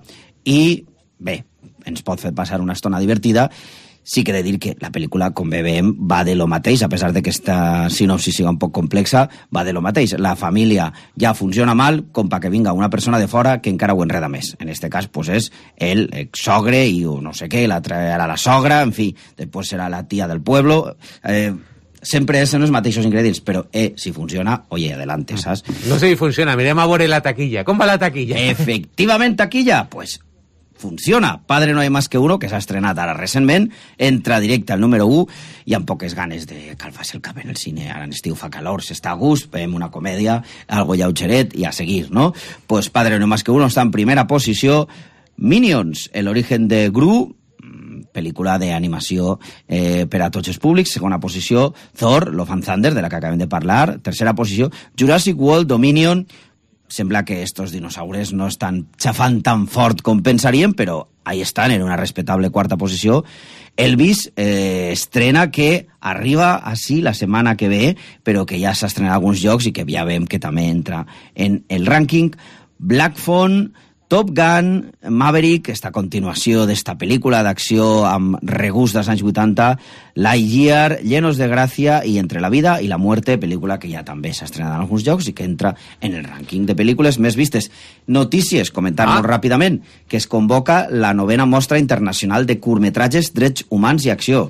i bé, ens pot fer passar una estona divertida. Sí que he de dir que la pel·lícula, com bé veiem, va de lo mateix, a pesar de que esta sinopsi siga un poc complexa, va de lo mateix. La família ja funciona mal com perquè vinga una persona de fora que encara ho enreda més. En este cas, pues és el sogre i no sé què, l'altre era la sogra, en fi, després serà la tia del pueblo. Eh, sempre és en els mateixos ingredients, però eh, si funciona, oye, adelante, saps? No sé si funciona, mirem a veure la taquilla. Com va la taquilla? Efectivament, taquilla, pues funciona. Padre no hay más que uno, que s'ha estrenat ara recentment, entra directe al número u i amb poques ganes de calfar-se el cap en el cine. Ara en estiu fa calor, s'està a gust, veiem una comèdia, algo lleugeret i a seguir, no? Pues Padre no hay más que uno està en primera posició. Minions, el origen de Gru, pel·lícula d'animació eh, per a tots els públics. Segona posició, Thor, Love and Thunder, de la que acabem de parlar. Tercera posició, Jurassic World Dominion. Sembla que estos dinosaures no estan xafant tan fort com pensaríem, però ahí estan, en una respetable quarta posició. Elvis eh, estrena que arriba així la setmana que ve, però que ja s'ha estrenat alguns llocs i que ja veiem que també entra en el rànquing. Black Phone, Top Gun, Maverick, esta continuació d'esta pel·lícula d'acció amb regust dels anys vuitanta, Lightyear, Llenos de Gràcia i Entre la vida i la muerte, pel·lícula que ja també s'ha estrenat en alguns llocs i que entra en el rànquing de pel·lícules més vistes. Notícies, comentar molt ah. ràpidament, que es convoca la novena mostra internacional de curtmetratges, drets humans i acció.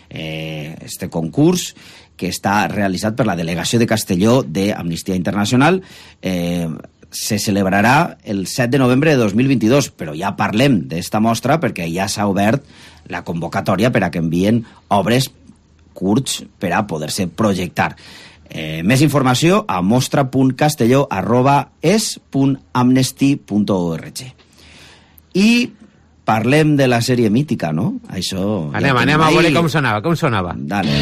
Eh, este concurs que està realitzat per la delegació de Castelló d'Amnistia Internacional, eh, se celebrarà el set de novembre de dos mil vint-i-dos, però ja parlem d'esta mostra perquè ja s'ha obert la convocatòria per a que envien obres curts per a poder-se projectar. Eh, més informació a mostra punt castelló arroba es punt amnesty punt org. I parlem de la sèrie mítica, no? Això... Anem, ja anem a veure com sonava, com sonava. Dale.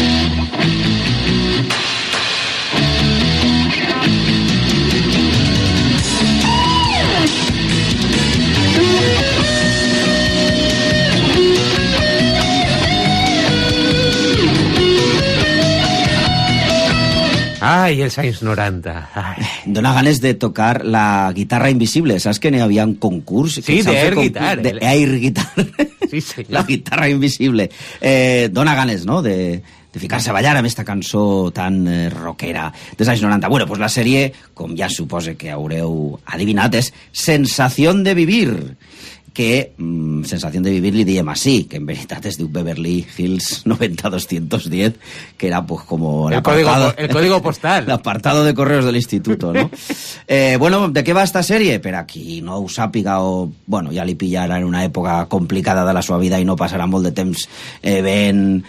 Ai, els anys noranta. Ai. Dona ganes de tocar la guitarra invisible. Saps que n'hi havia un concurs? Sí, de air guitar. De air guitar. Sí, senyor. La guitarra invisible. Eh, dona ganes, no?, de, de ficar-se a ballar amb esta cançó tan eh, rockera dels anys noranta. Bueno, pues la sèrie, com ja supose que haureu adivinat, és Sensación de Vivir, que mmm, Sensación de Vivir li diem així, que en veritat es diu Beverly Hills noventa doscientos diez, que era pues como el, código, el código postal, el apartado de correos del instituto, ¿no? eh, bueno, ¿de què va esta sèrie? Per a qui no ho sàpiga o, bueno, ja li pillarà en una època complicada de la seva vida i no passarà molt de temps eh, veient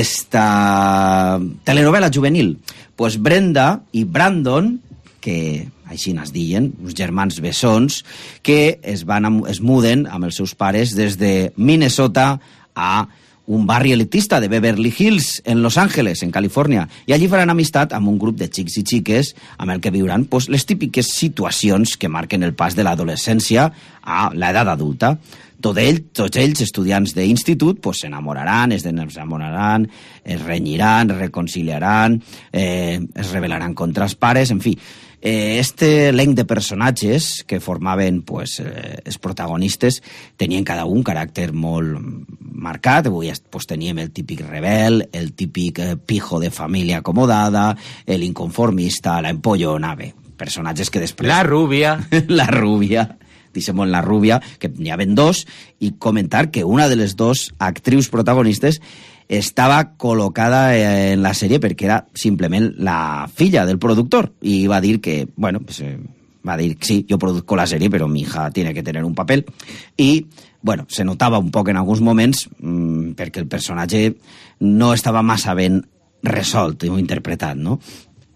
esta telenovela juvenil. Pues Brenda i Brandon, que així es diuen, uns germans bessons, que es, van, es muden amb els seus pares des de Minnesota a un barri elitista de Beverly Hills, en Los Ángeles, en Califòrnia. I allí faran amistat amb un grup de xics i xiques amb el que viuran pues, les típiques situacions que marquen el pas de l'adolescència a l'edat adulta. Tot ell, tots ells, estudiants d'institut, pues, s'enamoraran, es desenamoraran, es renyiran, es reconciliaran, eh, es rebel·laran contra els pares, en fi. Eh, este elenc de personatges que formaven pues, eh, els protagonistes tenien cada un caràcter molt marcat. Avui pues, teníem el típic rebel, el típic eh, pijo de família acomodada, l'inconformista, la empollona, bé, personatges que després... La rubia. La rubia, deixem la rubia, que n'hi havia dos, i comentar que una de les dos actrius protagonistes estava col·locada en la sèrie perquè era simplement la filla del productor i va dir que, bueno, pues, eh, va dir que sí, yo produzco la sèrie però mi hija tiene que tener un papel i, bueno, se notava un poc en alguns moments mmm, perquè el personatge no estava massa ben resolt o interpretat, no?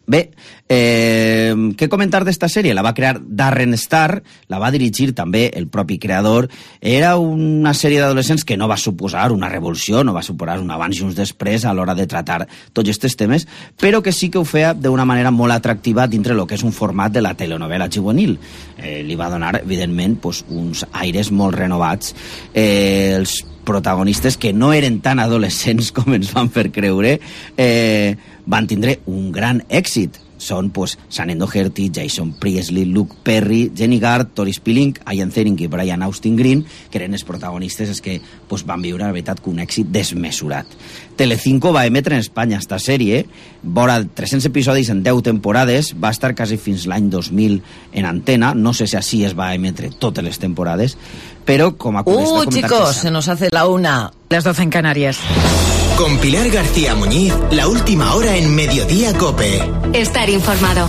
Bé, eh, què comentar d'esta sèrie? La va crear Darren Star, la va dirigir també el propi creador. Era una sèrie d'adolescents que no va suposar una revolució, no va suposar un abans i uns després a l'hora de tratar tots aquests temes, però que sí que ho feia d'una manera molt atractiva dintre el que és un format de la telenovela juvenil. Eh, li va donar, evidentment, pues, uns aires molt renovats. Eh, els protagonistes, que no eren tan adolescents com ens van fer creure, eh, van tindre un gran èxit. Són pues, Shannon Doherty, Jason Priestley, Luke Perry, Jenny Garth, Tori Spelling, Ian Ziering i Brian Austin Green, que eren els protagonistes els que pues, van viure, la veritat, un èxit desmesurat. Telecinco va emetre en Espanya esta sèrie, vora tres-cents episodis en deu temporades, va estar quasi fins l'any dos mil en antena, no sé si així es va emetre totes les temporades, però com a Uh, chicos, se nos hace la una. Las doce en Canarias. Con Pilar García Muñiz, la última hora en Mediodía COPE. Estar informado.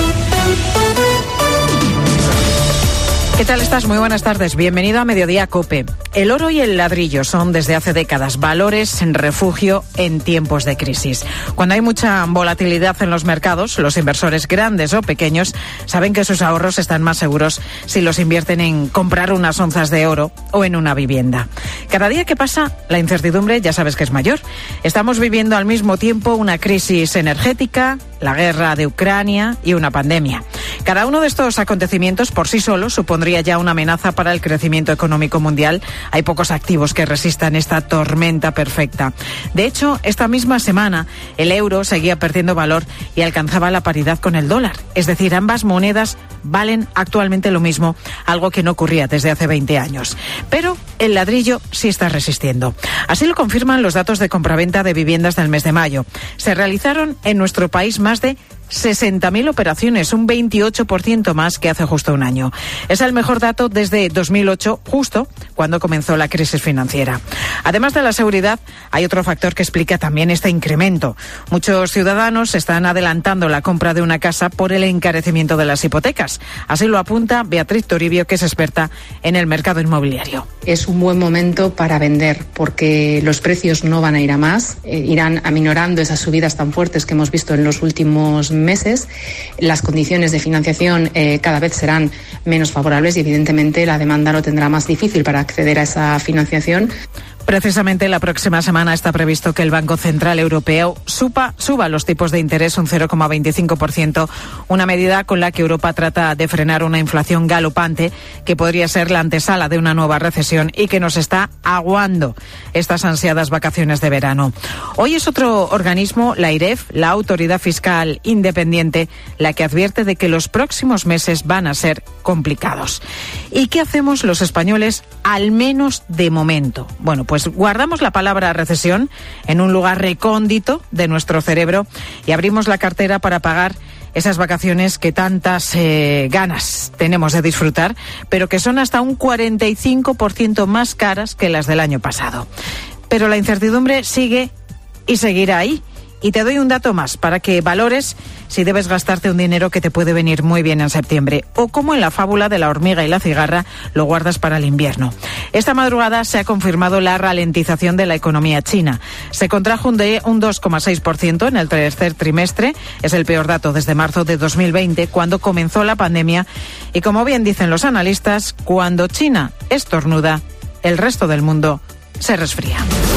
¿Qué tal estás? Muy buenas tardes. Bienvenido a Mediodía COPE. El oro y el ladrillo son desde hace décadas valores en refugio en tiempos de crisis. Cuando hay mucha volatilidad en los mercados, los inversores grandes o pequeños saben que sus ahorros están más seguros si los invierten en comprar unas onzas de oro o en una vivienda. Cada día que pasa, la incertidumbre ya sabes que es mayor. Estamos viviendo al mismo tiempo una crisis energética, la guerra de Ucrania y una pandemia. Cada uno de estos acontecimientos por sí solo supondría ya una amenaza para el crecimiento económico mundial. Hay pocos activos que resistan esta tormenta perfecta. De hecho, esta misma semana el euro seguía perdiendo valor y alcanzaba la paridad con el dólar. Es decir, ambas monedas valen actualmente lo mismo, algo que no ocurría desde hace veinte años. Pero el ladrillo sí está resistiendo. Así lo confirman los datos de compraventa de viviendas del mes de mayo. Se realizaron en nuestro país más de sesenta mil operaciones, un veintiocho por ciento más que hace justo un año. Es el mejor dato desde dos mil ocho, justo cuando comenzó la crisis financiera. Además de la seguridad, hay otro factor que explica también este incremento. Muchos ciudadanos están adelantando la compra de una casa por el encarecimiento de las hipotecas. Así lo apunta Beatriz Toribio, que es experta en el mercado inmobiliario. Es un buen momento para vender porque los precios no van a ir a más, eh, irán aminorando esas subidas tan fuertes que hemos visto en los últimos meses. Las condiciones de financiación eh, cada vez serán menos favorables y evidentemente la demanda lo tendrá más difícil para acceder a esa financiación. Precisamente la próxima semana está previsto que el Banco Central Europeo suba, suba los tipos de interés un cero coma veinticinco por ciento, una medida con la que Europa trata de frenar una inflación galopante que podría ser la antesala de una nueva recesión y que nos está aguando estas ansiadas vacaciones de verano. Hoy es otro organismo, la AIREF, la Autoridad Fiscal Independiente, la que advierte de que los próximos meses van a ser complicados. ¿Y qué hacemos los españoles, al menos de momento? Bueno, pues guardamos la palabra recesión en un lugar recóndito de nuestro cerebro y abrimos la cartera para pagar esas vacaciones que tantas eh, ganas tenemos de disfrutar, pero que son hasta un cuarenta y cinco por ciento más caras que las del año pasado. Pero la incertidumbre sigue y seguirá ahí. Y te doy un dato más para que valores si debes gastarte un dinero que te puede venir muy bien en septiembre, o como en la fábula de la hormiga y la cigarra, lo guardas para el invierno. Esta madrugada se ha confirmado la ralentización de la economía china. Se contrajo un, de, un dos coma seis por ciento en el tercer trimestre, es el peor dato desde marzo de dos mil veinte, cuando comenzó la pandemia, y como bien dicen los analistas, cuando China estornuda, el resto del mundo se resfría.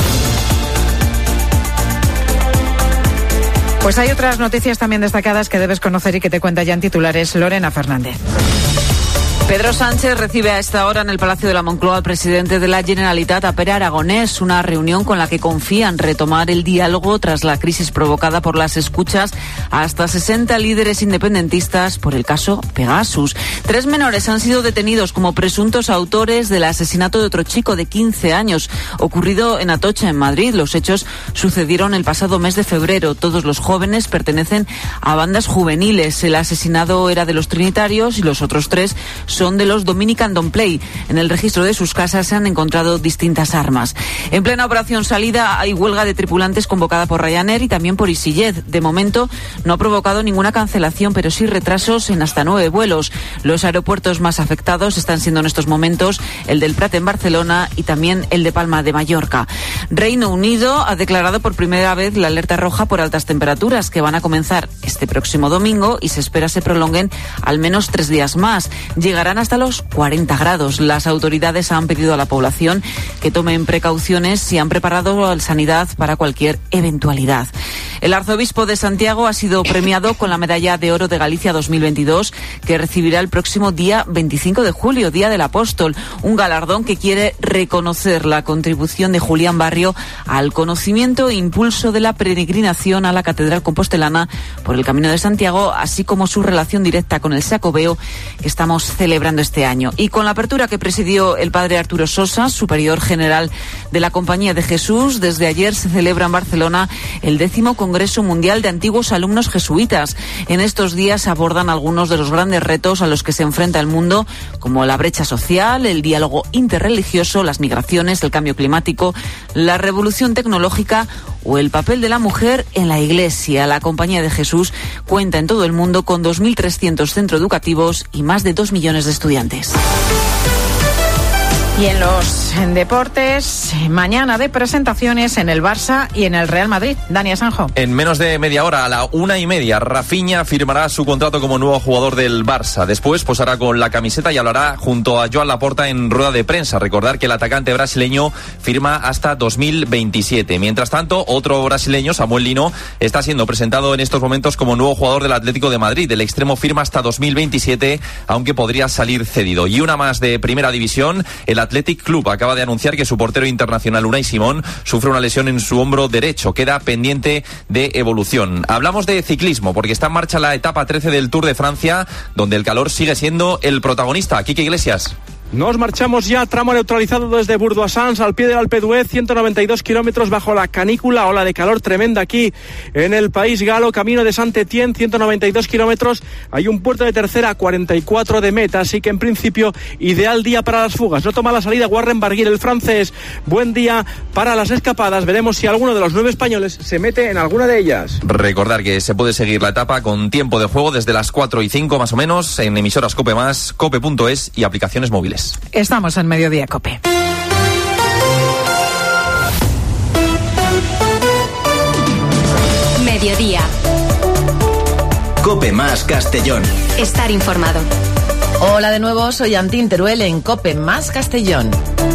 Pues hay otras noticias también destacadas que debes conocer y que te cuenta ya en titulares Lorena Fernández. Pedro Sánchez recibe a esta hora en el Palacio de la Moncloa al presidente de la Generalitat, a Pere Aragonés, una reunión con la que confían retomar el diálogo tras la crisis provocada por las escuchas a hasta sesenta líderes independentistas por el caso Pegasus. Tres menores han sido detenidos como presuntos autores del asesinato de otro chico de quince años, ocurrido en Atocha, en Madrid. Los hechos sucedieron el pasado mes de febrero. Todos los jóvenes pertenecen a bandas juveniles. El asesinado era de los Trinitarios y los otros tres son de los Dominican Don't Play. En el registro de sus casas se han encontrado distintas armas. En plena operación salida hay huelga de tripulantes convocada por Ryanair y también por EasyJet. De momento no ha provocado ninguna cancelación, pero sí retrasos en hasta nueve vuelos. Los aeropuertos más afectados están siendo en estos momentos el del Prat en Barcelona y también el de Palma de Mallorca. Reino Unido ha declarado por primera vez la alerta roja por altas temperaturas que van a comenzar este próximo domingo y se espera se prolonguen al menos tres días más. Llegarán hasta los cuarenta grados. Las autoridades han pedido a la población que tomen precauciones y han preparado la sanidad para cualquier eventualidad. El arzobispo de Santiago ha sido premiado con la Medalla de Oro de Galicia dos mil veintidós, que recibirá el próximo día veinticinco de julio, Día del Apóstol, un galardón que quiere reconocer la contribución de Julián Barrio al conocimiento e impulso de la peregrinación a la Catedral Compostelana por el Camino de Santiago, así como su relación directa con el Xacobeo que estamos celebrando este año. Y con la apertura que presidió el padre Arturo Sosa, superior general de la Compañía de Jesús, desde ayer se celebra en Barcelona el décimo Congreso Mundial de Antiguos Alumnos Jesuitas. En estos días abordan algunos de los grandes retos a los que se enfrenta el mundo, como la brecha social, el diálogo interreligioso, las migraciones, el cambio climático, la revolución tecnológica o el papel de la mujer en la Iglesia. La Compañía de Jesús cuenta en todo el mundo con dos mil trescientos centros educativos y más de dos millones de estudiantes. Y en los en deportes, mañana de presentaciones en el Barça y en el Real Madrid. Dani Sanjo. En menos de media hora, a la una y media, Rafinha firmará su contrato como nuevo jugador del Barça. Después posará con la camiseta y hablará junto a Joan Laporta en rueda de prensa. Recordar que el atacante brasileño firma hasta dos mil veintisiete. Mientras tanto, otro brasileño, Samuel Lino, está siendo presentado en estos momentos como nuevo jugador del Atlético de Madrid. El extremo firma hasta dos mil veintisiete, aunque podría salir cedido. Y una más de Primera División, el Athletic Club acaba de anunciar que su portero internacional Unai Simón sufre una lesión en su hombro derecho. Queda pendiente de evolución. Hablamos de ciclismo porque está en marcha la etapa trece del Tour de Francia, donde el calor sigue siendo el protagonista. Quique Iglesias. Nos marchamos ya, tramo neutralizado desde Bourg-d'Oisans al pie del Alpe d'Huez, ciento noventa y dos kilómetros bajo la canícula, ola de calor tremenda aquí en el país galo, camino de Saint-Étienne, ciento noventa y dos kilómetros, hay un puerto de tercera a cuarenta y cuatro de meta, así que en principio ideal día para las fugas. No toma la salida Warren Barguil, el francés, buen día para las escapadas, veremos si alguno de los nueve españoles se mete en alguna de ellas. Recordar que se puede seguir la etapa con tiempo de juego desde las cuatro y cinco más o menos en emisoras Cope más, cope punto es y aplicaciones móviles. Estamos en Mediodía Cope. Mediodía. Cope más Castellón. Estar informado. Hola de nuevo, soy Antín Teruel en Cope más Castellón.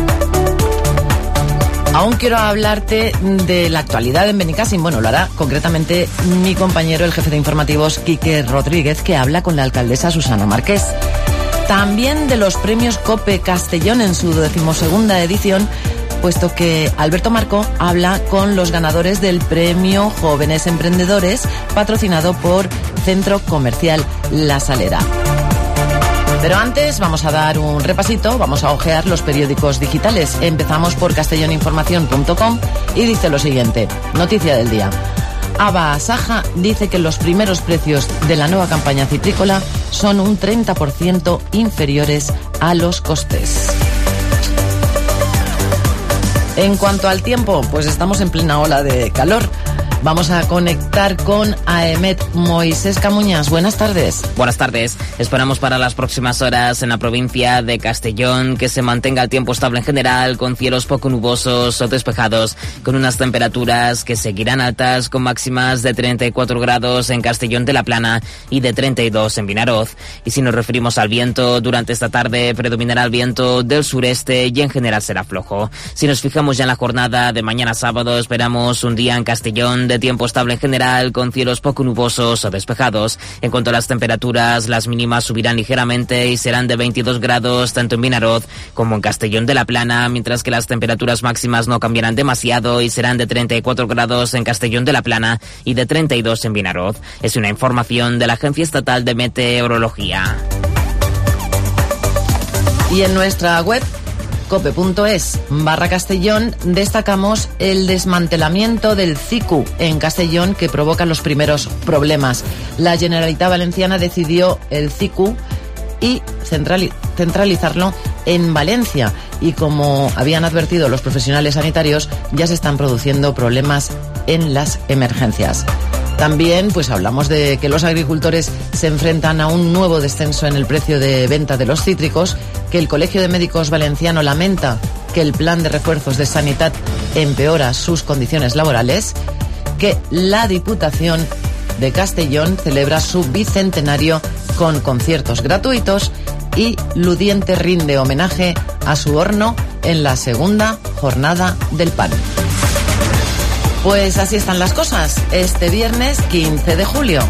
Aún quiero hablarte de la actualidad en Benicàssim. Bueno, lo hará concretamente mi compañero, el jefe de informativos, Quique Rodríguez, que habla con la alcaldesa Susana Márquez. También de los premios Cope Castellón en su decimosegunda edición, puesto que Alberto Marco habla con los ganadores del premio Jóvenes Emprendedores, patrocinado por Centro Comercial La Salera. Pero antes vamos a dar un repasito, vamos a ojear los periódicos digitales. Empezamos por castelloninformación punto com y dice lo siguiente, noticia del día. Aba Asaja dice que los primeros precios de la nueva campaña citrícola son un treinta por ciento inferiores a los costes. En cuanto al tiempo, pues estamos en plena ola de calor. Vamos a conectar con Aemet Moisés Camuñas. Buenas tardes. Buenas tardes. Esperamos para las próximas horas en la provincia de Castellón que se mantenga el tiempo estable en general, con cielos poco nubosos o despejados, con unas temperaturas que seguirán altas, con máximas de treinta y cuatro grados en Castellón de la Plana y de treinta y dos en Vinaroz. Y si nos referimos al viento, durante esta tarde predominará el viento del sureste y en general será flojo. Si nos fijamos ya en la jornada de mañana sábado, esperamos un día en Castellón de tiempo estable en general, con cielos poco nubosos o despejados. En cuanto a las temperaturas, las mínimas subirán ligeramente y serán de veintidós grados tanto en Vinaroz como en Castellón de la Plana, mientras que las temperaturas máximas no cambiarán demasiado y serán de treinta y cuatro grados en Castellón de la Plana y de treinta y dos en Vinaroz. Es una información de la Agencia Estatal de Meteorología. Y en nuestra web cope punto es barra Castellón destacamos el desmantelamiento del C I C U en Castellón que provoca los primeros problemas. La Generalitat Valenciana decidió el C I C U y centralizarlo en Valencia y, como habían advertido los profesionales sanitarios, ya se están produciendo problemas en las emergencias. También pues hablamos de que los agricultores se enfrentan a un nuevo descenso en el precio de venta de los cítricos, que el Colegio de Médicos Valenciano lamenta que el plan de refuerzos de Sanitat empeora sus condiciones laborales, que la Diputación de Castellón celebra su bicentenario con conciertos gratuitos y Ludiente rinde homenaje a su horno en la segunda jornada del pan. Pues así están las cosas este viernes quince de julio.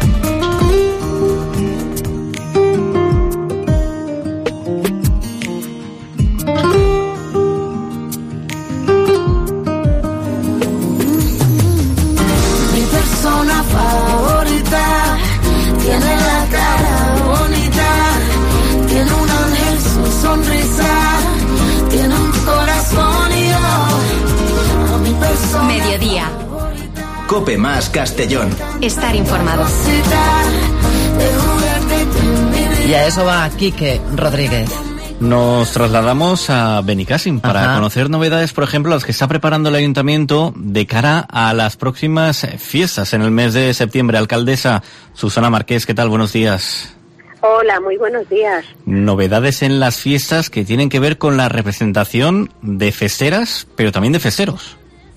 Mi persona favorita tiene la cara bonita, tiene un ángel, su sonrisa, tiene un corazón y yo. Mediodía. Cope más Castellón. Estar informado. Y a eso va Quique Rodríguez. Nos trasladamos a Benicàssim para Ajá. conocer novedades, por ejemplo, las que está preparando el Ayuntamiento de cara a las próximas fiestas en el mes de septiembre. Alcaldesa Susana Marqués, ¿qué tal? Buenos días. Hola, muy buenos días. Novedades en las fiestas que tienen que ver con la representación de festeras, pero también de festeros.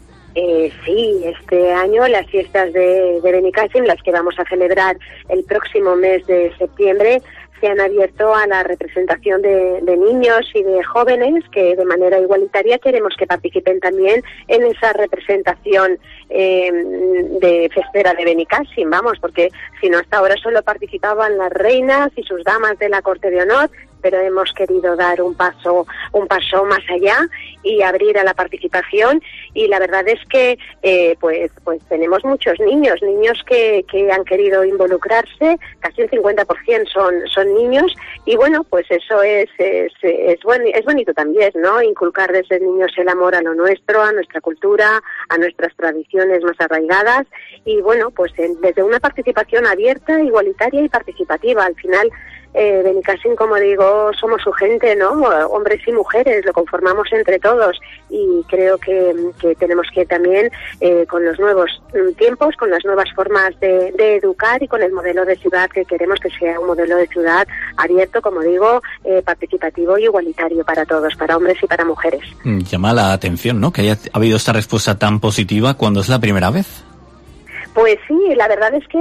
Eh, sí, este año las fiestas de, de Benicàssim, las que vamos a celebrar el próximo mes de septiembre, se han abierto a la representación de, de niños y de jóvenes que de manera igualitaria queremos que participen también en esa representación eh, de festera de Benicàssim, vamos, porque si no hasta ahora solo participaban las reinas y sus damas de la corte de honor, pero hemos querido dar un paso un paso más allá y abrir a la participación, y la verdad es que eh, pues pues tenemos muchos niños, niños que, que han querido involucrarse, casi un cincuenta por ciento son son niños, y bueno, pues eso es es es, buen, es bonito también, ¿no? Inculcar desde niños el amor a lo nuestro, a nuestra cultura, a nuestras tradiciones más arraigadas, y bueno, pues en, desde una participación abierta, igualitaria y participativa. Al final, Eh, Benicàssim, como digo, somos su gente, ¿no? Hombres y mujeres, lo conformamos entre todos, y creo que, que tenemos que también, eh, con los nuevos tiempos, con las nuevas formas de, de educar y con el modelo de ciudad que queremos que sea un modelo de ciudad abierto, como digo, eh, participativo y igualitario para todos, para hombres y para mujeres. Llama la atención, ¿no?, que haya habido esta respuesta tan positiva cuando es la primera vez. Pues sí, la verdad es que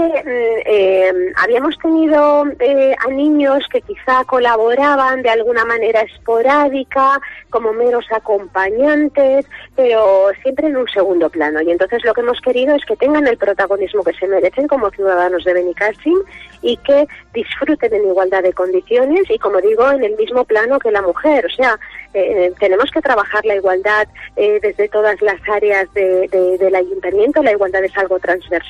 eh, habíamos tenido eh, a niños que quizá colaboraban de alguna manera esporádica, como meros acompañantes, pero siempre en un segundo plano. Y entonces lo que hemos querido es que tengan el protagonismo que se merecen como ciudadanos de Benicàssim y que disfruten en igualdad de condiciones y, como digo, en el mismo plano que la mujer. O sea, eh, tenemos que trabajar la igualdad eh, desde todas las áreas de, de, del ayuntamiento. La igualdad es algo transversal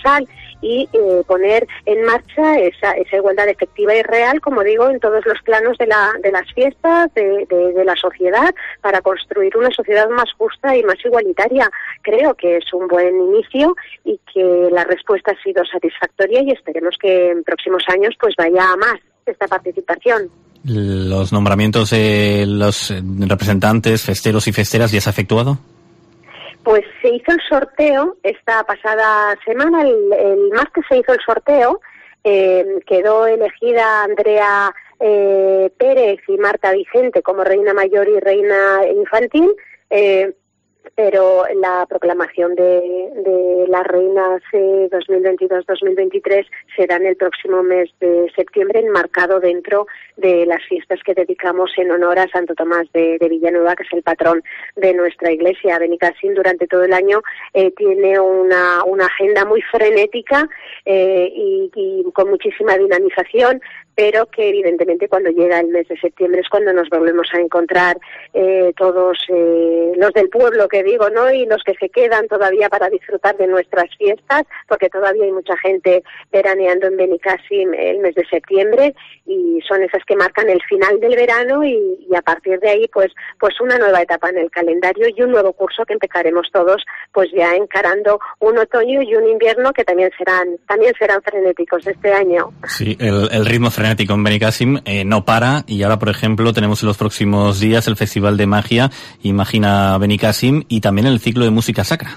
y eh, poner en marcha esa, esa igualdad efectiva y real, como digo, en todos los planos de, la, de las fiestas, de, de, de la sociedad, para construir una sociedad más justa y más igualitaria. Creo que es un buen inicio y que la respuesta ha sido satisfactoria, y esperemos que en próximos años pues vaya a más esta participación. ¿Los nombramientos de los representantes, festeros y festeras ya se ha efectuado? Pues se hizo el sorteo esta pasada semana, el, el martes se hizo el sorteo, eh, quedó elegida Andrea eh, Pérez y Marta Vicente como reina mayor y reina infantil, eh, pero la proclamación de, de las reinas eh, dos mil veintidós dos mil veintitrés será en el próximo mes de septiembre, enmarcado dentro de las fiestas que dedicamos en honor a Santo Tomás de, de Villanueva, que es el patrón de nuestra iglesia. Benicàssim durante todo el año eh, tiene una, una agenda muy frenética eh, y, y con muchísima dinamización, pero que evidentemente cuando llega el mes de septiembre es cuando nos volvemos a encontrar eh, todos eh, los del pueblo, que digo, ¿no? Y los que se quedan todavía para disfrutar de nuestras fiestas, porque todavía hay mucha gente veraneando en Benicàssim el mes de septiembre, y son esas que marcan el final del verano y, y a partir de ahí, pues, pues una nueva etapa en el calendario y un nuevo curso que empezaremos todos, pues ya encarando un otoño y un invierno que también serán, también serán frenéticos este año. Sí, el, el ritmo frenético en Benicàssim eh, no para, y ahora, por ejemplo, tenemos en los próximos días el Festival de Magia Imagina Benicàssim y también el ciclo de música sacra.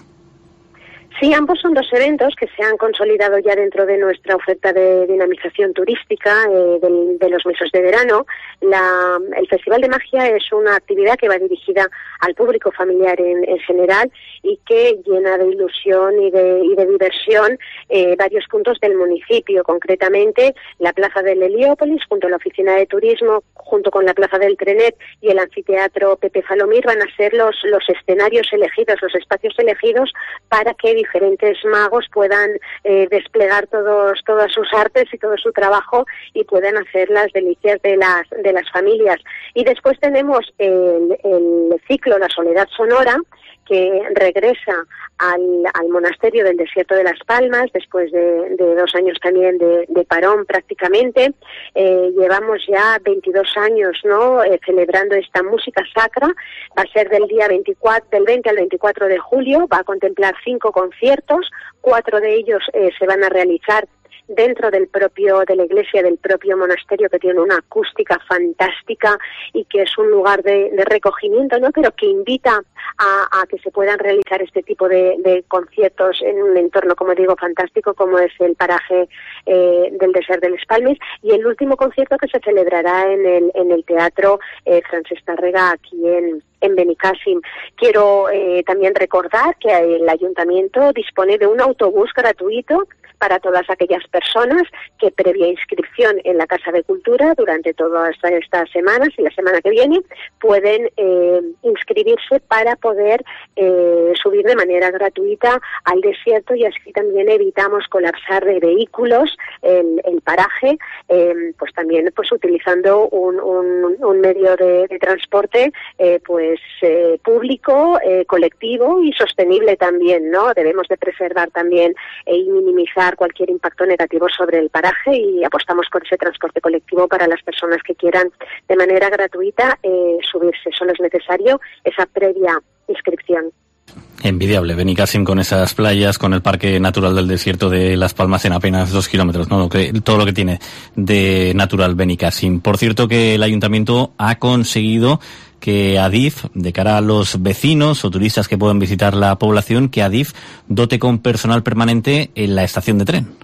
Sí, ambos son dos eventos que se han consolidado ya dentro de nuestra oferta de dinamización turística eh, de, de los meses de verano. La, el Festival de Magia es una actividad que va dirigida al público familiar en, en general y que llena de ilusión y de, y de diversión eh, varios puntos del municipio, concretamente la Plaza del Heliópolis, junto a la Oficina de Turismo, junto con la Plaza del Trenet y el Anfiteatro Pepe Falomir, van a ser los, los escenarios elegidos, los espacios elegidos para que diferentes magos puedan eh, desplegar todos todas sus artes y todo su trabajo y puedan hacer las delicias de las de las familias. Y después tenemos el, el ciclo La Soledad Sonora, que regresa al, al monasterio del Desierto de las Palmas después de, de dos años también de, de parón prácticamente. Eh, llevamos ya veintidós años, ¿no?, eh, celebrando esta música sacra. Va a ser del día veinticuatro, del veinte al veinticuatro de julio, va a contemplar cinco conciertos, cuatro de ellos eh, se van a realizar dentro del propio, de la iglesia del propio monasterio, que tiene una acústica fantástica y que es un lugar de, de recogimiento, ¿no?, pero que invita a, a que se puedan realizar este tipo de, de conciertos en un entorno, como digo, fantástico, como es el paraje eh, del Desert de les Palmes, y el último concierto que se celebrará en el, en el Teatro eh, Francesc Tàrrega, aquí en en Benicàssim. Quiero eh, también recordar que el ayuntamiento dispone de un autobús gratuito para todas aquellas personas que, previa inscripción en la Casa de Cultura durante todas estas semanas y la semana que viene, pueden eh, inscribirse para poder eh, subir de manera gratuita al desierto, y así también evitamos colapsar de vehículos el, el paraje, eh, pues también pues utilizando un, un, un medio de, de transporte eh, pues eh, público, eh, colectivo y sostenible también, ¿no? Debemos de preservar también eh, y minimizar cualquier impacto negativo sobre el paraje, y apostamos por ese transporte colectivo para las personas que quieran de manera gratuita eh, subirse. Solo es necesario esa previa inscripción. Envidiable Benicàssim con esas playas, con el Parque Natural del Desierto de Las Palmas en apenas dos kilómetros, ¿no? Todo lo que tiene de natural Benicàssim. Por cierto, que el ayuntamiento ha conseguido que Adif, de cara a los vecinos o turistas que puedan visitar la población, que Adif dote con personal permanente en la estación de tren.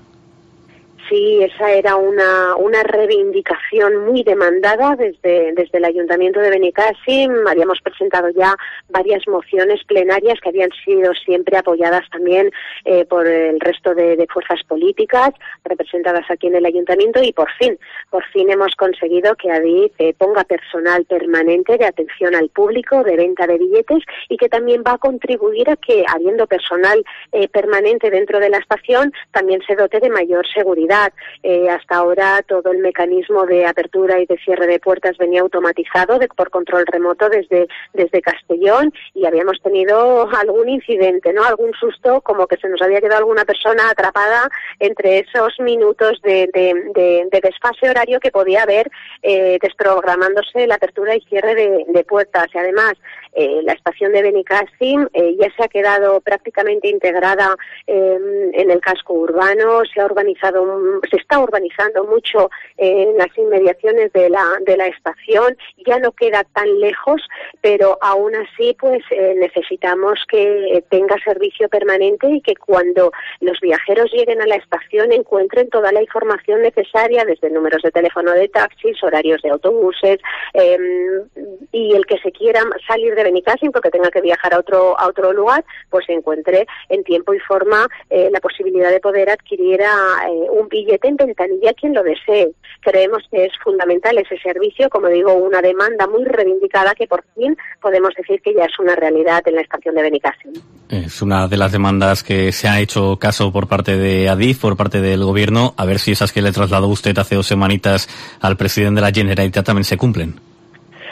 Sí, esa era una, una reivindicación muy demandada desde, desde el Ayuntamiento de Benicàssim. Habíamos presentado ya varias mociones plenarias que habían sido siempre apoyadas también eh, por el resto de, de fuerzas políticas representadas aquí en el Ayuntamiento, y por fin, por fin hemos conseguido que Adif eh, ponga personal permanente de atención al público, de venta de billetes, y que también va a contribuir a que, habiendo personal eh, permanente dentro de la estación, también se dote de mayor seguridad. Eh, hasta ahora todo el mecanismo de apertura y de cierre de puertas venía automatizado de, por control remoto desde, desde Castellón, y habíamos tenido algún incidente, ¿no? Algún susto, como que se nos había quedado alguna persona atrapada entre esos minutos de, de, de, de desfase horario que podía haber eh, desprogramándose la apertura y cierre de, de puertas. Y además eh, la estación de Benicàssim eh, ya se ha quedado prácticamente integrada eh, en el casco urbano, se ha urbanizado un se está urbanizando mucho eh, en las inmediaciones de la de la estación, ya no queda tan lejos, pero aún así pues eh, necesitamos que tenga servicio permanente y que cuando los viajeros lleguen a la estación encuentren toda la información necesaria, desde números de teléfono de taxis, horarios de autobuses, eh, y el que se quiera salir de Benicàssim porque tenga que viajar a otro a otro lugar, pues encuentre en tiempo y forma eh, la posibilidad de poder adquirir a, eh, un billete en ventanilla quien lo desee. Creemos que es fundamental ese servicio, como digo, una demanda muy reivindicada que por fin podemos decir que ya es una realidad en la estación de Benicàssim. Es una de las demandas que se ha hecho caso por parte de Adif, por parte del gobierno, a ver si esas que le trasladó usted hace dos semanitas al presidente de la Generalitat también se cumplen.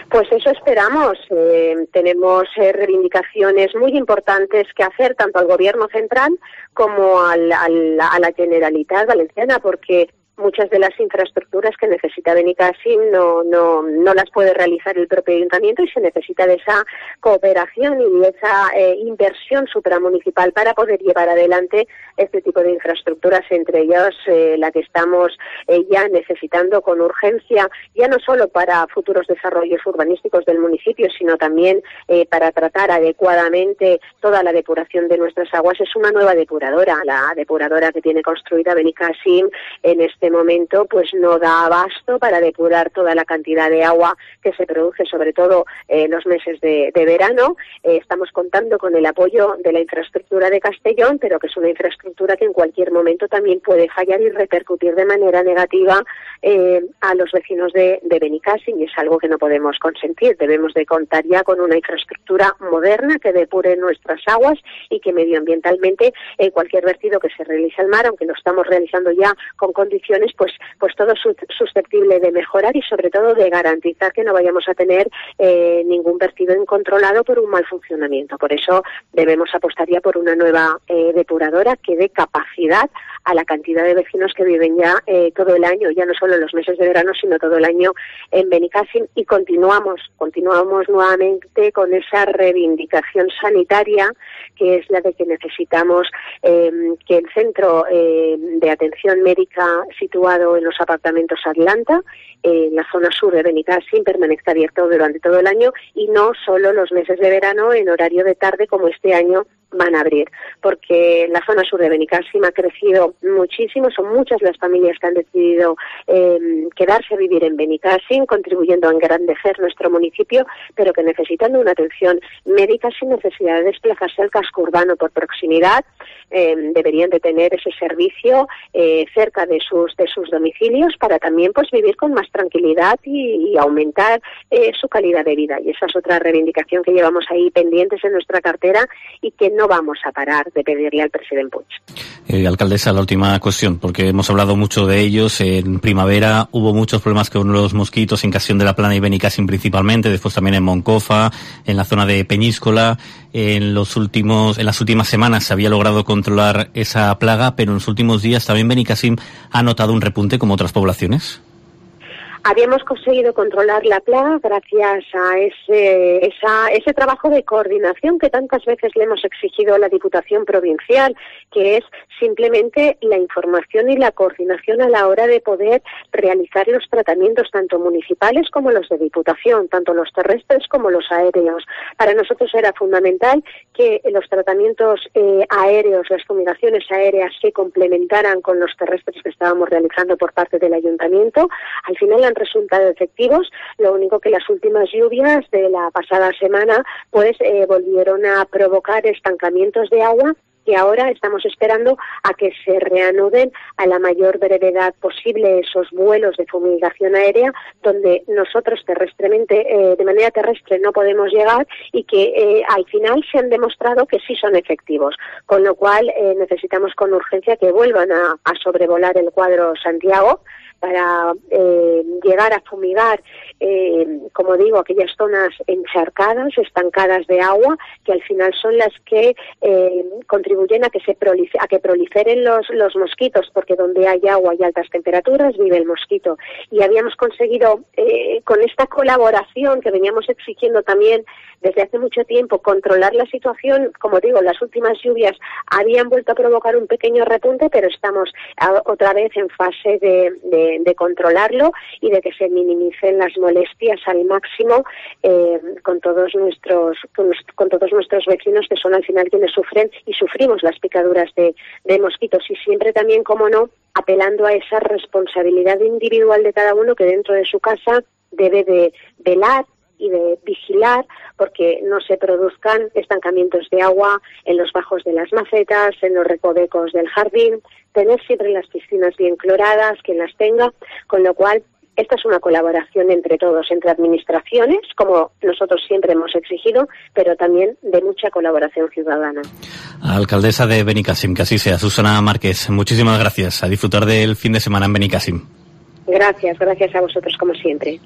Pues eso esperamos. Eh, tenemos eh, reivindicaciones muy importantes que hacer tanto al Gobierno central como al, al, a la Generalitat Valenciana, porque muchas de las infraestructuras que necesita Benicàssim no, no, no las puede realizar el propio ayuntamiento y se necesita de esa cooperación y de esa eh, inversión supramunicipal para poder llevar adelante este tipo de infraestructuras, entre ellas eh, la que estamos eh, ya necesitando con urgencia, ya no solo para futuros desarrollos urbanísticos del municipio, sino también eh, para tratar adecuadamente toda la depuración de nuestras aguas. Es una nueva depuradora, la depuradora que tiene construida Benicàssim en este momento pues no da abasto para depurar toda la cantidad de agua que se produce, sobre todo en eh, los meses de, de verano. Eh, estamos contando con el apoyo de la infraestructura de Castellón, pero que es una infraestructura que en cualquier momento también puede fallar y repercutir de manera negativa eh, a los vecinos de, de Benicàssim, y es algo que no podemos consentir. Debemos de contar ya con una infraestructura moderna que depure nuestras aguas y que medioambientalmente eh, cualquier vertido que se realice al mar, aunque lo estamos realizando ya con condiciones pues pues todo es susceptible de mejorar y sobre todo de garantizar que no vayamos a tener eh, ningún vertido incontrolado por un mal funcionamiento. Por eso debemos apostar ya por una nueva eh, depuradora que dé capacidad a la cantidad de vecinos que viven ya eh, todo el año, ya no solo en los meses de verano, sino todo el año en Benicàssim. Y continuamos, continuamos nuevamente con esa reivindicación sanitaria, que es la de que necesitamos eh, que el centro eh, de atención médica situado en los apartamentos Atlanta, en la zona sur de Benicàssim, permanezca abierto durante todo el año y no solo los meses de verano en horario de tarde como este año van a abrir, porque la zona sur de Benicàssim ha crecido muchísimo, son muchas las familias que han decidido eh, quedarse a vivir en Benicàssim, contribuyendo a engrandecer nuestro municipio, pero que necesitan de una atención médica sin necesidad de desplazarse al casco urbano por proximidad. Eh, deberían de tener ese servicio eh, cerca de sus de sus domicilios para también pues vivir con más tranquilidad y, y aumentar eh, su calidad de vida. Y esa es otra reivindicación que llevamos ahí pendientes en nuestra cartera y que no vamos a parar de pedirle al presidente Puig. Eh, alcaldesa, la última cuestión, porque hemos hablado mucho de ellos. En primavera hubo muchos problemas con los mosquitos en Castellón de la Plana y Benicàssim principalmente, después también en Moncofa, en la zona de Peñíscola. En los últimos, en las últimas semanas se había logrado controlar esa plaga, pero en los últimos días también Benicàssim ha notado un repunte como otras poblaciones. Habíamos conseguido controlar la plaga gracias a ese, esa, ese trabajo de coordinación que tantas veces le hemos exigido a la Diputación Provincial, que es simplemente la información y la coordinación a la hora de poder realizar los tratamientos tanto municipales como los de Diputación, tanto los terrestres como los aéreos. Para nosotros era fundamental que los tratamientos eh, aéreos, las fumigaciones aéreas se complementaran con los terrestres que estábamos realizando por parte del Ayuntamiento. Al final han resultado efectivos, lo único que las últimas lluvias de la pasada semana pues eh, volvieron a provocar estancamientos de agua que ahora estamos esperando a que se reanuden a la mayor brevedad posible esos vuelos de fumigación aérea donde nosotros terrestremente, eh, de manera terrestre no podemos llegar y que eh, al final se han demostrado que sí son efectivos, con lo cual eh, necesitamos con urgencia que vuelvan a, a sobrevolar el cuadro Santiago para eh, llegar a fumigar, eh, como digo, aquellas zonas encharcadas, estancadas de agua, que al final son las que eh, contribuyen a que se prolife- a que proliferen los, los mosquitos, porque donde hay agua y altas temperaturas vive el mosquito. Y habíamos conseguido, eh, con esta colaboración que veníamos exigiendo también desde hace mucho tiempo, controlar la situación. Como digo, las últimas lluvias habían vuelto a provocar un pequeño repunte, pero estamos a, otra vez en fase de, de De, de controlarlo y de que se minimicen las molestias al máximo eh, con todos nuestros con, con todos nuestros vecinos, que son al final quienes sufren y sufrimos las picaduras de, de mosquitos, y siempre también, como no, apelando a esa responsabilidad individual de cada uno, que dentro de su casa debe de velar y de vigilar porque no se produzcan estancamientos de agua en los bajos de las macetas, en los recovecos del jardín, tener siempre las piscinas bien cloradas, quien las tenga, con lo cual esta es una colaboración entre todos, entre administraciones, como nosotros siempre hemos exigido, pero también de mucha colaboración ciudadana. Alcaldesa de Benicàssim, que así sea. Susana Márquez, muchísimas gracias. A disfrutar del fin de semana en Benicàssim. Gracias, gracias a vosotros como siempre.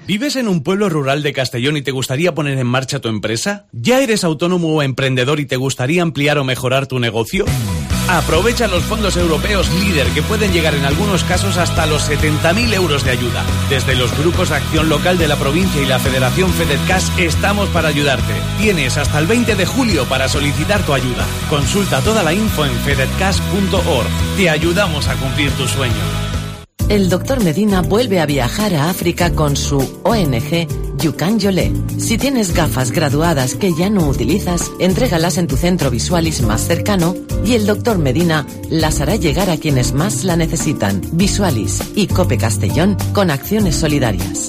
¿Vives en un pueblo rural de Castellón y te gustaría poner en marcha tu empresa? ¿Ya eres autónomo o emprendedor y te gustaría ampliar o mejorar tu negocio? Aprovecha los fondos europeos LEADER, que pueden llegar en algunos casos hasta los setenta mil euros de ayuda. Desde los grupos de acción local de la provincia y la Federación FedEdCash estamos para ayudarte. Tienes hasta el veinte de julio para solicitar tu ayuda. Consulta toda la info en fededcash punto org. Te ayudamos a cumplir tu sueño. El doctor Medina vuelve a viajar a África con su O N G Yukan Yole. Si tienes gafas graduadas que ya no utilizas, entrégalas en tu centro Visualis más cercano y el doctor Medina las hará llegar a quienes más la necesitan. Visualis y Cope Castellón con acciones solidarias.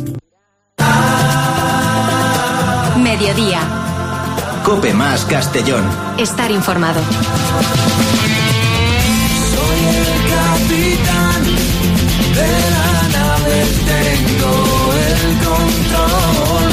Mediodía. Cope más Castellón. Estar informado. Soy el capitán de la nave, tengo el control,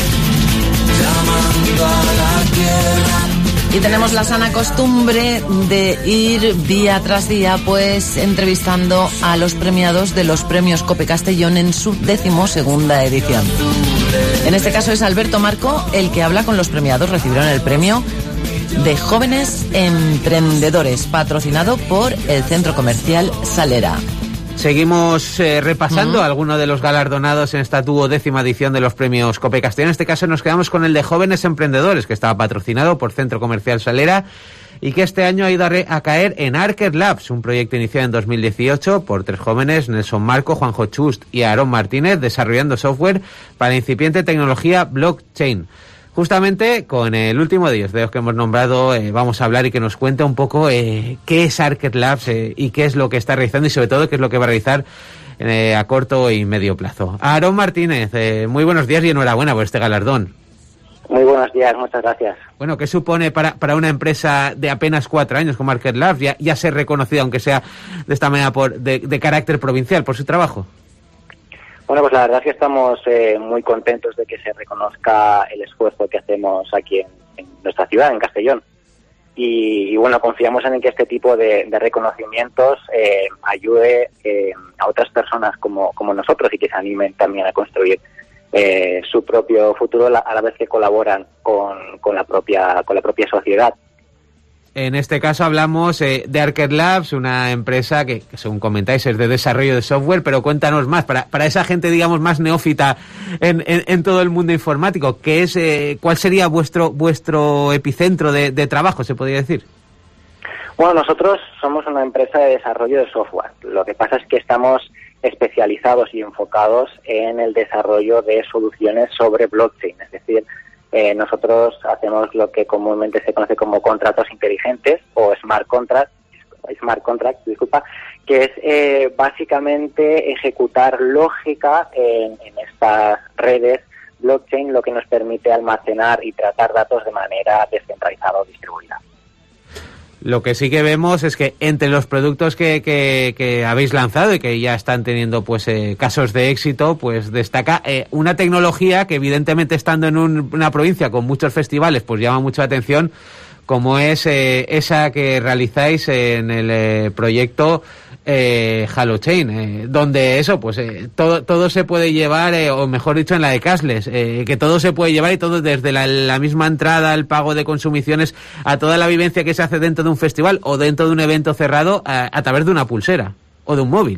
llamando a la tierra. Y tenemos la sana costumbre de ir día tras día pues entrevistando a los premiados de los premios Cope Castellón en su decimosegunda edición. En este caso es Alberto Marco el que habla con los premiados. Recibieron el premio de Jóvenes Emprendedores, patrocinado por el Centro Comercial Salera. Seguimos eh, repasando uh-huh. algunos de los galardonados en esta duodécima edición de los premios Cope Castellón. En este caso nos quedamos con el de Jóvenes Emprendedores, que estaba patrocinado por Centro Comercial Salera y que este año ha ido a, re- a caer en Arker Labs, un proyecto iniciado en dos mil dieciocho por tres jóvenes, Nelson Marco, Juanjo Chust y Aarón Martínez, desarrollando software para incipiente tecnología blockchain. Justamente con el último de ellos, de los que hemos nombrado, eh, vamos a hablar y que nos cuente un poco eh, qué es Arker Labs eh, y qué es lo que está realizando y sobre todo qué es lo que va a realizar eh, a corto y medio plazo. Aarón Martínez, eh, muy buenos días y enhorabuena por este galardón. Muy buenos días, muchas gracias. Bueno, ¿qué supone para, para una empresa de apenas cuatro años como Arker Labs ya, ya ser reconocida, aunque sea de esta manera por de, de carácter provincial, por su trabajo? Bueno, pues la verdad es que estamos eh, muy contentos de que se reconozca el esfuerzo que hacemos aquí en, en nuestra ciudad, en Castellón. Y, y bueno, confiamos en que este tipo de, de reconocimientos eh, ayude eh, a otras personas como, como nosotros y que se animen también a construir eh, su propio futuro a la vez que colaboran con, con la propia con la propia sociedad. En este caso hablamos eh, de Arker Labs, una empresa que, que, según comentáis, es de desarrollo de software, pero cuéntanos más, para, para esa gente, digamos, más neófita en, en, en todo el mundo informático, ¿qué es, eh, ¿cuál sería vuestro vuestro epicentro de, de trabajo, se podría decir? Bueno, nosotros somos una empresa de desarrollo de software. Lo que pasa es que estamos especializados y enfocados en el desarrollo de soluciones sobre blockchain, es decir, Eh, nosotros hacemos lo que comúnmente se conoce como contratos inteligentes o smart contracts, smart contracts, disculpa, que es eh, básicamente ejecutar lógica en, en estas redes blockchain, lo que nos permite almacenar y tratar datos de manera descentralizada o distribuida. Lo que sí que vemos es que entre los productos que, que, que habéis lanzado y que ya están teniendo pues eh, casos de éxito, pues destaca eh, una tecnología que evidentemente estando en un, una provincia con muchos festivales pues llama mucho la atención, como es eh, esa que realizáis en el eh, proyecto eh, Halochain, eh, donde eso, pues eh, todo todo se puede llevar, eh, o mejor dicho en la de Cashless, eh, que todo se puede llevar y todo desde la, la misma entrada, el pago de consumiciones, a toda la vivencia que se hace dentro de un festival o dentro de un evento cerrado a, a través de una pulsera o de un móvil.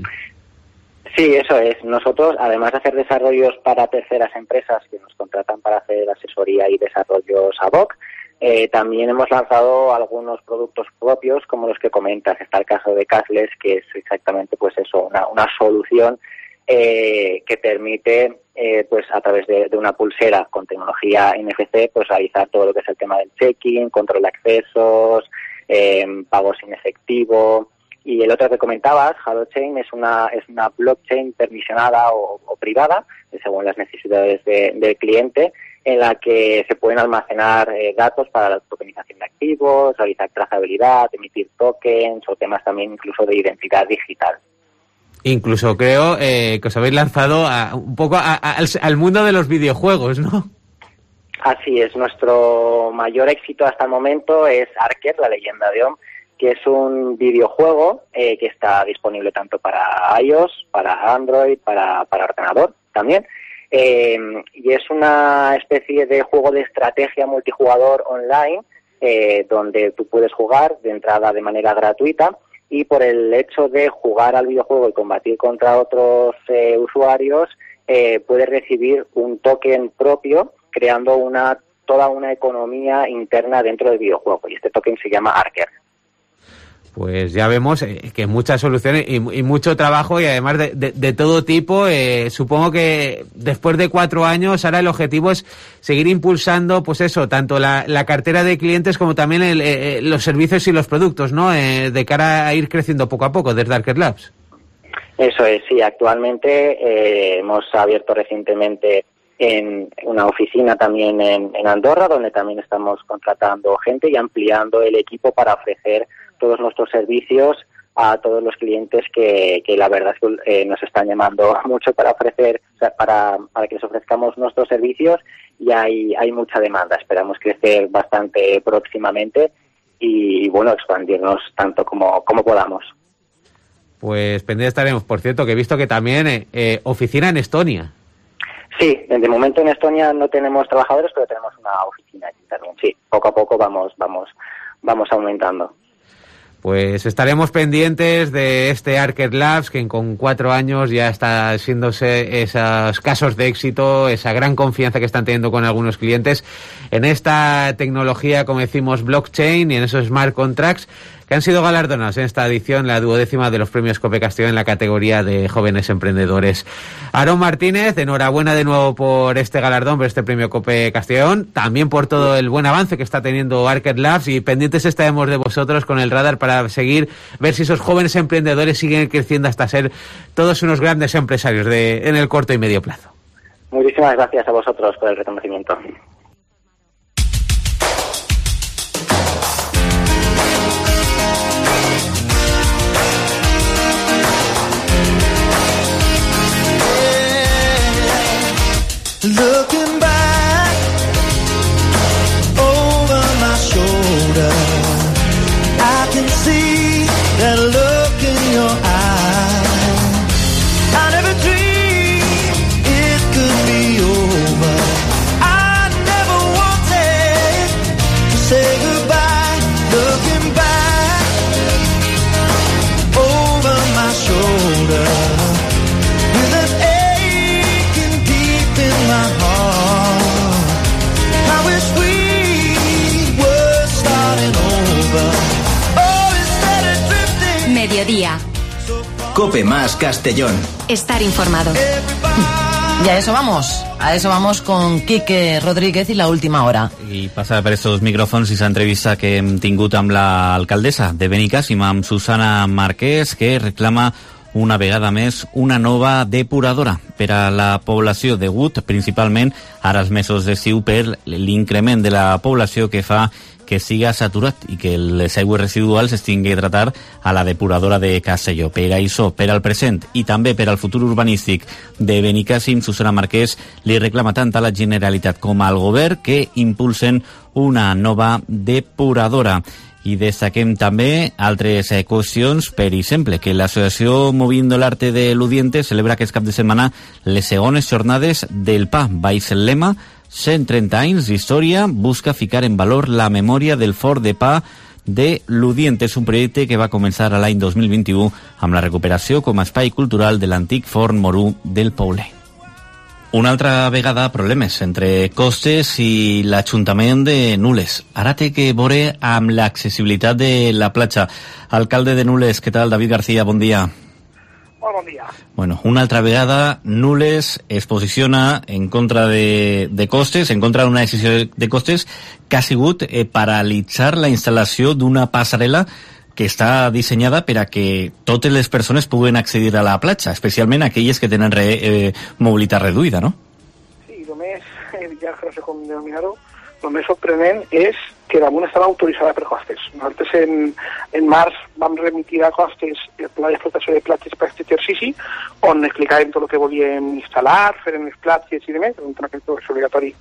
Sí, eso es. Nosotros, además de hacer desarrollos para terceras empresas que nos contratan para hacer asesoría y desarrollos ad hoc, Eh, también hemos lanzado algunos productos propios, como los que comentas. Está el caso de Cashless, que es exactamente pues eso, una, una solución eh, que permite, eh, pues a través de, de una pulsera con tecnología N F C, pues realizar todo lo que es el tema del check-in, control de accesos, eh, pagos en efectivo. Y el otro que comentabas, Halochain, es una es una blockchain permisionada o, o privada, según las necesidades de, del cliente, en la que se pueden almacenar eh, datos para la tokenización de activos, realizar trazabilidad, emitir tokens o temas también incluso de identidad digital. Incluso creo eh, que os habéis lanzado a, un poco a, a, al, al mundo de los videojuegos, ¿no? Así es, nuestro mayor éxito hasta el momento es Arker, la leyenda de Om, que es un videojuego eh, que está disponible tanto para iOS, para Android, para, para ordenador también, eh, y es una especie de juego de estrategia multijugador online eh, donde tú puedes jugar de entrada de manera gratuita, y por el hecho de jugar al videojuego y combatir contra otros eh, usuarios eh, puedes recibir un token propio, creando una toda una economía interna dentro del videojuego, y este token se llama Arker. Pues ya vemos eh, que muchas soluciones y, y mucho trabajo, y además de, de, de todo tipo. Eh, supongo que después de cuatro años ahora el objetivo es seguir impulsando, pues eso, tanto la, la cartera de clientes como también el, eh, los servicios y los productos, ¿no? Eh, de cara a ir creciendo poco a poco desde Arker Labs. Eso es, sí. Actualmente eh, hemos abierto recientemente en una oficina también en, en Andorra, donde también estamos contratando gente y ampliando el equipo para ofrecer todos nuestros servicios a todos los clientes que, que la verdad es que eh, nos están llamando mucho para ofrecer, o sea, para, para que les ofrezcamos nuestros servicios, y hay, hay mucha demanda. Esperamos crecer bastante próximamente y, bueno, expandirnos tanto como, como podamos. Pues pendiente estaremos. Por cierto, que he visto que también eh, eh, oficina en Estonia. Sí, de momento en Estonia no tenemos trabajadores, pero tenemos una oficina aquí también. Sí, poco a poco vamos, vamos, vamos aumentando. Pues estaremos pendientes de este Arker Labs, que con cuatro años ya está haciéndose esos casos de éxito, esa gran confianza que están teniendo con algunos clientes en esta tecnología, como decimos, blockchain, y en esos smart contracts, que han sido galardonados en esta edición, la duodécima de los premios Cope Castellón en la categoría de jóvenes emprendedores. Aarón Martínez, enhorabuena de nuevo por este galardón, por este premio Cope Castellón, también por todo el buen avance que está teniendo Arker Labs, y pendientes estaremos de vosotros con el radar para seguir, ver si esos jóvenes emprendedores siguen creciendo hasta ser todos unos grandes empresarios de, en el corto y medio plazo. Muchísimas gracias a vosotros por el reconocimiento. Looking back over my shoulder, I can see that look in your eye. I never dreamed it could be over. I never wanted to say goodbye. Looking back over my shoulder, with an aching deep in my heart, I wish we were starting over. Mediodía. Cope más Castellón. Estar informado. Y a eso vamos, a eso vamos con Quique Rodríguez y la última hora. I passa per estos micròfons i l'entrevista que hem tingut amb l'alcaldessa de Benicàssim, amb Susana Marquès, que reclama una vegada més una nova depuradora per a la població, degut principalment ara als mesos d'estiu per l'increment de la població que fa que siga saturat i que les aigües residuals es tingui que tratar a la depuradora de Castelló. Per això, per al present i també per al futur urbanístic de Benicàssim, Susana Marquès li reclama tant a la Generalitat com al govern que impulsen una nova depuradora. I destaquem també altres qüestions, per exemple, que l'associació Moviendo el Arte de l'Udiente celebra aquest cap de setmana les segones jornades del Pa, baix el lema cent trenta anys d'història, busca ficar en valor la memòria del Fort de Pa de l'Udiente. És un projecte que va començar a l'any dos mil vint-i-u amb la recuperació com a espai cultural de l'antic Fort Morú del Poblet. Una altra vegada problemes entre Costes i l'Ajuntament de Nules. Ara té que veure amb l'accessibilitat de la platja. Alcalde de Nules, què tal? David García, bon dia. Molt bon dia. Bueno, una altra vegada Nules es posiciona en contra de, de Costes, en contra d'una decisió de Costes que ha sigut eh, paralitzar la instal·lació d'una passarel·la que està dissenyada per a que totes les persones puguen accedir a la platja, especialment aquelles que tenen re, eh, mobilitat reduïda, no? Sí, només, eh, ja que no sé com denominar-ho, el més sorprenent és que damunt estava autoritzada per Costes. Nosaltres en, en març vam remitir a Costes el pla d'explotació de platges per aquest exercici, on explicàvem tot el que volíem instal·lar, fer en les platges i demés, un tema que és obligatori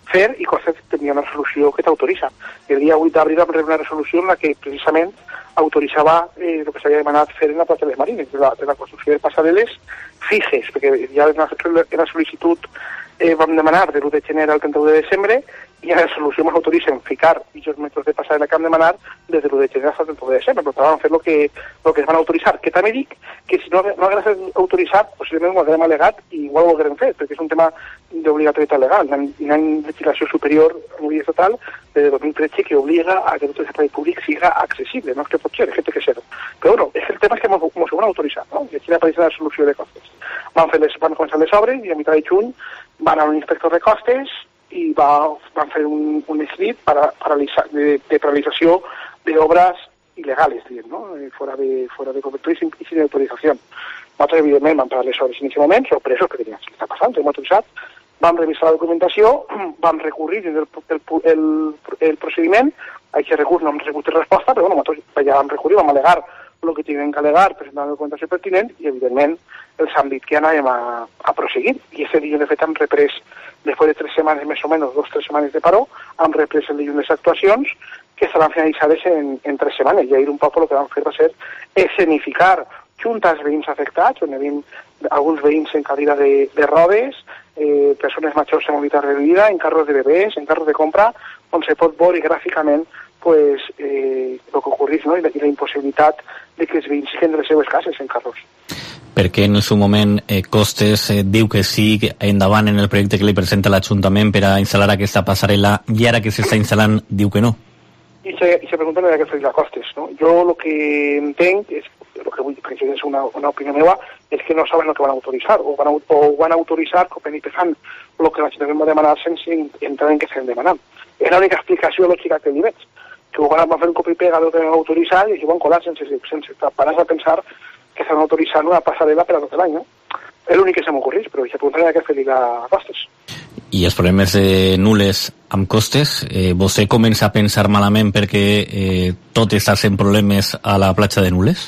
fer i Costes tenia una resolució que t'autoritza. El dia vuit d'abril vam rebre una resolució en la que precisament autoritzava eh, el que s'havia demanat fer en la plaça de les Marines, de la, de la construcció de passarel·les fixes, perquè ja en la, en la sol·licitud eh, vam demanar de l'u de gener al trenta-u de desembre i en la resolució ens autoritzen ficar aquests metres de passarel·la que hem demanat des de l'u de gener fins al trenta-u de desembre. Per tant, vam fer el que, el que es van autoritzar. Que també dic que si no, no hagués autoritzat, possiblement ho haguem al·legat i igual ho haguem fet, perquè és un tema d'obligatorietat legal. Hi ha una legislació superior a nivell estatal de dos mil tretze que obliga a que tot el servei públic siga accessible, no és que pot ser, és que té que ser. Però bueno, és el tema és que ens ho van autoritzar, no? I aquí apareix la solució de Costes. Van, fer les, van començar les obres i a mitjà de juny van a un inspector de Costes i va, van fer un, un escrit para, paralitza, de, de paralització d'obres il·legales, diguem, no? Fora de, fora de cobertura i sin, i sin autorització. Nosaltres, evidentment, vam parar les obres en aquest moment, sorpresos, perquè què està passant, hem autoritzat, vam revisar la documentació, vam recurrir dins el, el, el, el procediment, a aquest recurs no hem rebut resposta, però bueno, nosaltres ja vam recurrir, vam al·legar el que tinguem que al·legar, presentar la documentació pertinent i, evidentment, els han dit que anàvem a, a proseguir. I aquest dilluns, de fet, hem reprès, després de tres setmanes, més o menys, dos o tres setmanes de paró, hem reprès el dilluns les actuacions que seran finalitzades en, en tres setmanes. I ahir un poc el que vam fer va ser escenificar junts als veïns afectats, on hi havia alguns veïns en cadira de, de rodes, eh, persones majors en mobilitat reduïda, en carros de bebès, en carros de compra, on se pot veure gràficament pues, eh, el que ocorreix, no? I, la, i la impossibilitat de que els veïns siguen de les seues cases en carros. Perquè en el seu moment eh, Costes eh, diu que sí, que endavant en el projecte que li presenta l'Ajuntament per a instal·lar aquesta passarel·la, i ara que s'està instal·lant diu que no. I se, i se pregunta de què fer la Costes, no? Jo el que entenc, és, el que vull dir, és una, una opinió meva, és que no saben el que van autoritzar, o van, o van autoritzar com i pejant el que l'Ajuntament va demanar sense entrar en què s'han demanat. És l'única explicació lògica que li veig, que ho van fer un cop i pega del que van autoritzar i s'ho van colar sense, sense parar a pensar que s'han autoritzat una passarel·la per a tot l'any, no? És l'únic que se m'ocorreix, però se preguntarà què fer-li a Costes. I els problemes de Nules amb Costes, eh, vostè comença a pensar malament perquè eh, tot està sent problemes a la platja de Nules?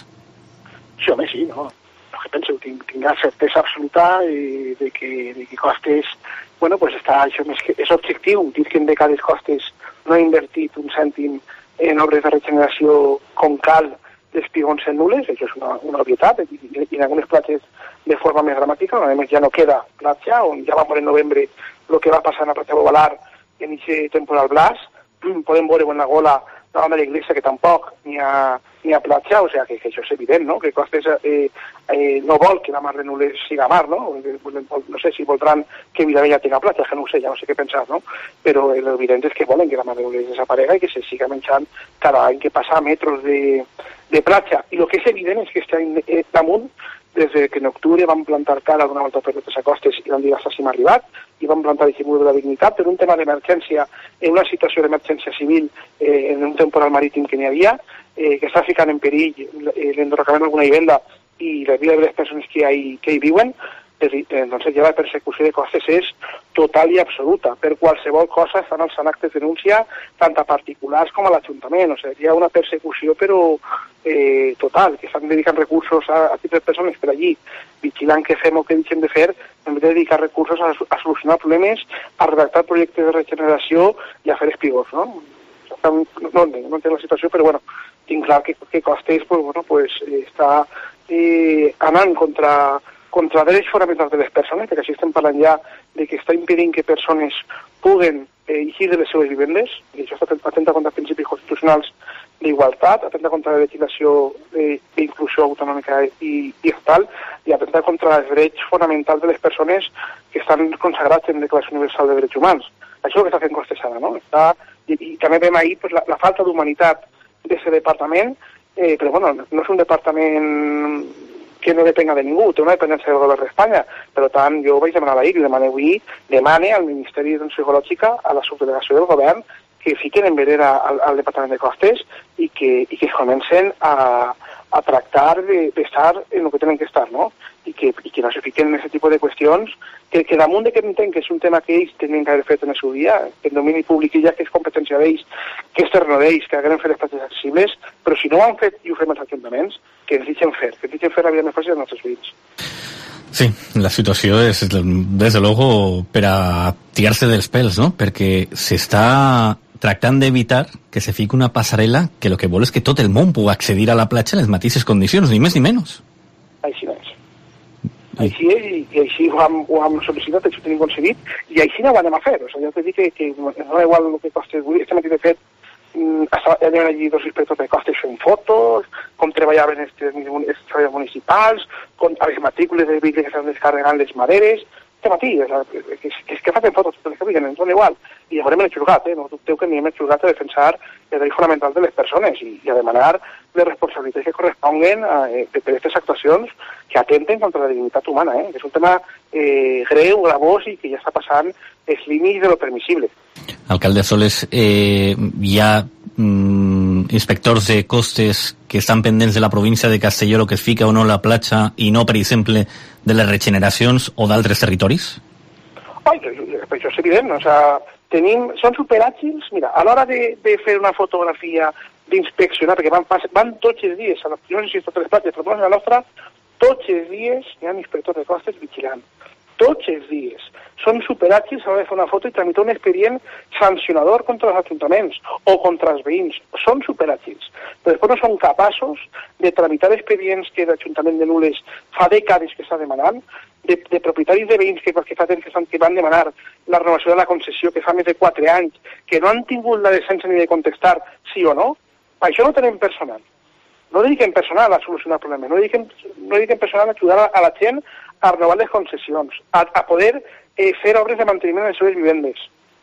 Sí, home, sí, no. El que penso, tinc, tinc la certesa absoluta eh, de, que, de que Costes, bueno, pues està, això més que, és objectiu, dir que en dècades Costes no ha invertit un cèntim en obres de regeneració com cal d'espigons en Nules, això és una, una obvietat, i, i, i en algunes platges de forma més dramàtica, on a més ja no queda platja, on ja va veure en novembre el que va passar en la platja Bovalar en aquest temporal Blas, podem veure en la gola davant de l'església que tampoc n'hi ha, n'hi ha platja, o sigui que, que això és evident, no? Que Costes eh, eh, no vol que la mar de Nules siga mar, no? No sé si voldran que Vilavella tenga platja, que no ho sé, ja no sé què pensar, no? Però l'evident és que volen que la mar de Nules desaparega i que se siga menjant cada any que passa metres de, de platja. I el que és evident és que està damunt, des que en octubre vam plantar cara d'una volta per totes a Costes i vam dir hasta si m'ha arribat, i vam plantar el mur de la dignitat per un tema d'emergència, en una situació d'emergència civil, eh, en un temporal marítim que n'hi havia, eh, que està ficant en perill eh, l'enderrocament d'alguna vivenda i la vida de les persones que hi, que hi viuen. Entonces ja la persecució de Costes és total i absoluta. Per qualsevol cosa estan alçant actes de denúncia tant a particulars com a l'Ajuntament. O sigui, hi ha una persecució però eh, total, que estan dedicant recursos a, a tipus de persones per allí, vigilant què fem o què deixem de fer, en vez de dedicar recursos a, a solucionar problemes, a redactar projectes de regeneració i a fer espigons, no? No, no, no entenc la situació, però bueno, tinc clar que, que Costes pues, bueno, pues, està eh, anant contra contra drets fonamentals de les persones, perquè així estem parlant ja de que està impedint que persones puguen eh, eixir de les seves vivendes, i això està atenta contra principis constitucionals d'igualtat, atenta contra la legislació d'inclusió autonòmica i, i estatal, i atenta contra els drets fonamentals de les persones que estan consagrats en la Declaració Universal de Drets Humans. Això és el que està fent Costes ara, no? Està, i, i també veiem ahir pues, la, la falta d'humanitat d'aquest departament, eh, però bueno, no és un departament que no depenga de ningú, té una dependència del govern d'Espanya. Per tant, jo vaig demanar ahir, i demane avui, demane al Ministeri d'Atenció Ecològica, a la subdelegació del govern, que fiquen en vereda al, al Departament de Costes i que, i que comencen a, a tractar d'estar en el que tenen que estar, no? I que, i que no se fiquen en aquest tipus de qüestions, que, que damunt de que entenc que és un tema que ells tenien que haver fet en el seu dia, que en domini públic ja que és competència d'ells, que és terreno d'ells, que hagueren fet les platges accessibles, però si no ho han fet i ho fem els ajuntaments, que ens deixen fer, que ens deixen fer la vida més fàcil als nostres fills. Sí, la situació és, des de luego, per a tirar-se dels pèls, no? Perquè s'està tractant d'evitar que se fiqui una passarel·la que el que vol és que tot el món pugui accedir a la platja en les mateixes condicions, ni més ni menys. Així és. Així és, i, i així ho hem, ho hem sol·licitat, així ho tenim aconseguit, i així no ho anem a fer. O sigui, jo t'he dit que, que no és igual el que costa. Este matí, de fet, hi havia allí dos inspectors de costes fent fotos, com treballaven els treballadors municipals, com a les matrícules de vehicles que estan descarregant les maderes. Este matí, que és que facin fotos totes les que viguen, ens dona igual. I llavors hem xulgat, eh? No dubteu que ni hem xulgat a defensar el dret fonamental de les persones i, i a demanar les responsabilitats que corresponguen a, eh, per aquestes actuacions que atenten contra la dignitat humana, eh? És un tema eh, greu, gravós i que ja està passant els límits de lo permissible. Alcalde Soles, eh, hi ha mm, inspectors de costes que estan pendents de la província de Castelló que es fica o no a la platja i no, per exemple, de les regeneracions o d'altres territoris? Ai, això és evident, o sea, tenim, són superàgils, mira, a l'hora de, de fer una fotografia, d'inspeccionar, perquè van, van tots els dies, a les, no sé si totes les platges, però a la nostra, tots els dies hi ha inspectors de costes vigilant. Tots els dies. Són superàgils a l'hora de fer una foto i tramitar un expedient sancionador contra els ajuntaments o contra els veïns. Són superàgils. Però després no són capaços de tramitar expedients que l'Ajuntament de Nules fa dècades que està demanant, de, de propietaris de veïns que, que, fa temps que, estan, que van demanar la renovació de la concessió que fa més de quatre anys, que no han tingut la decència ni de contestar sí o no. Per això no tenim personal. No dediquem personal a solucionar problemes, no dediquem, no dediquem personal a ajudar a, a la gent a renovar les concessions, a, a poder eh, fer obres de manteniment de les seves vivendes.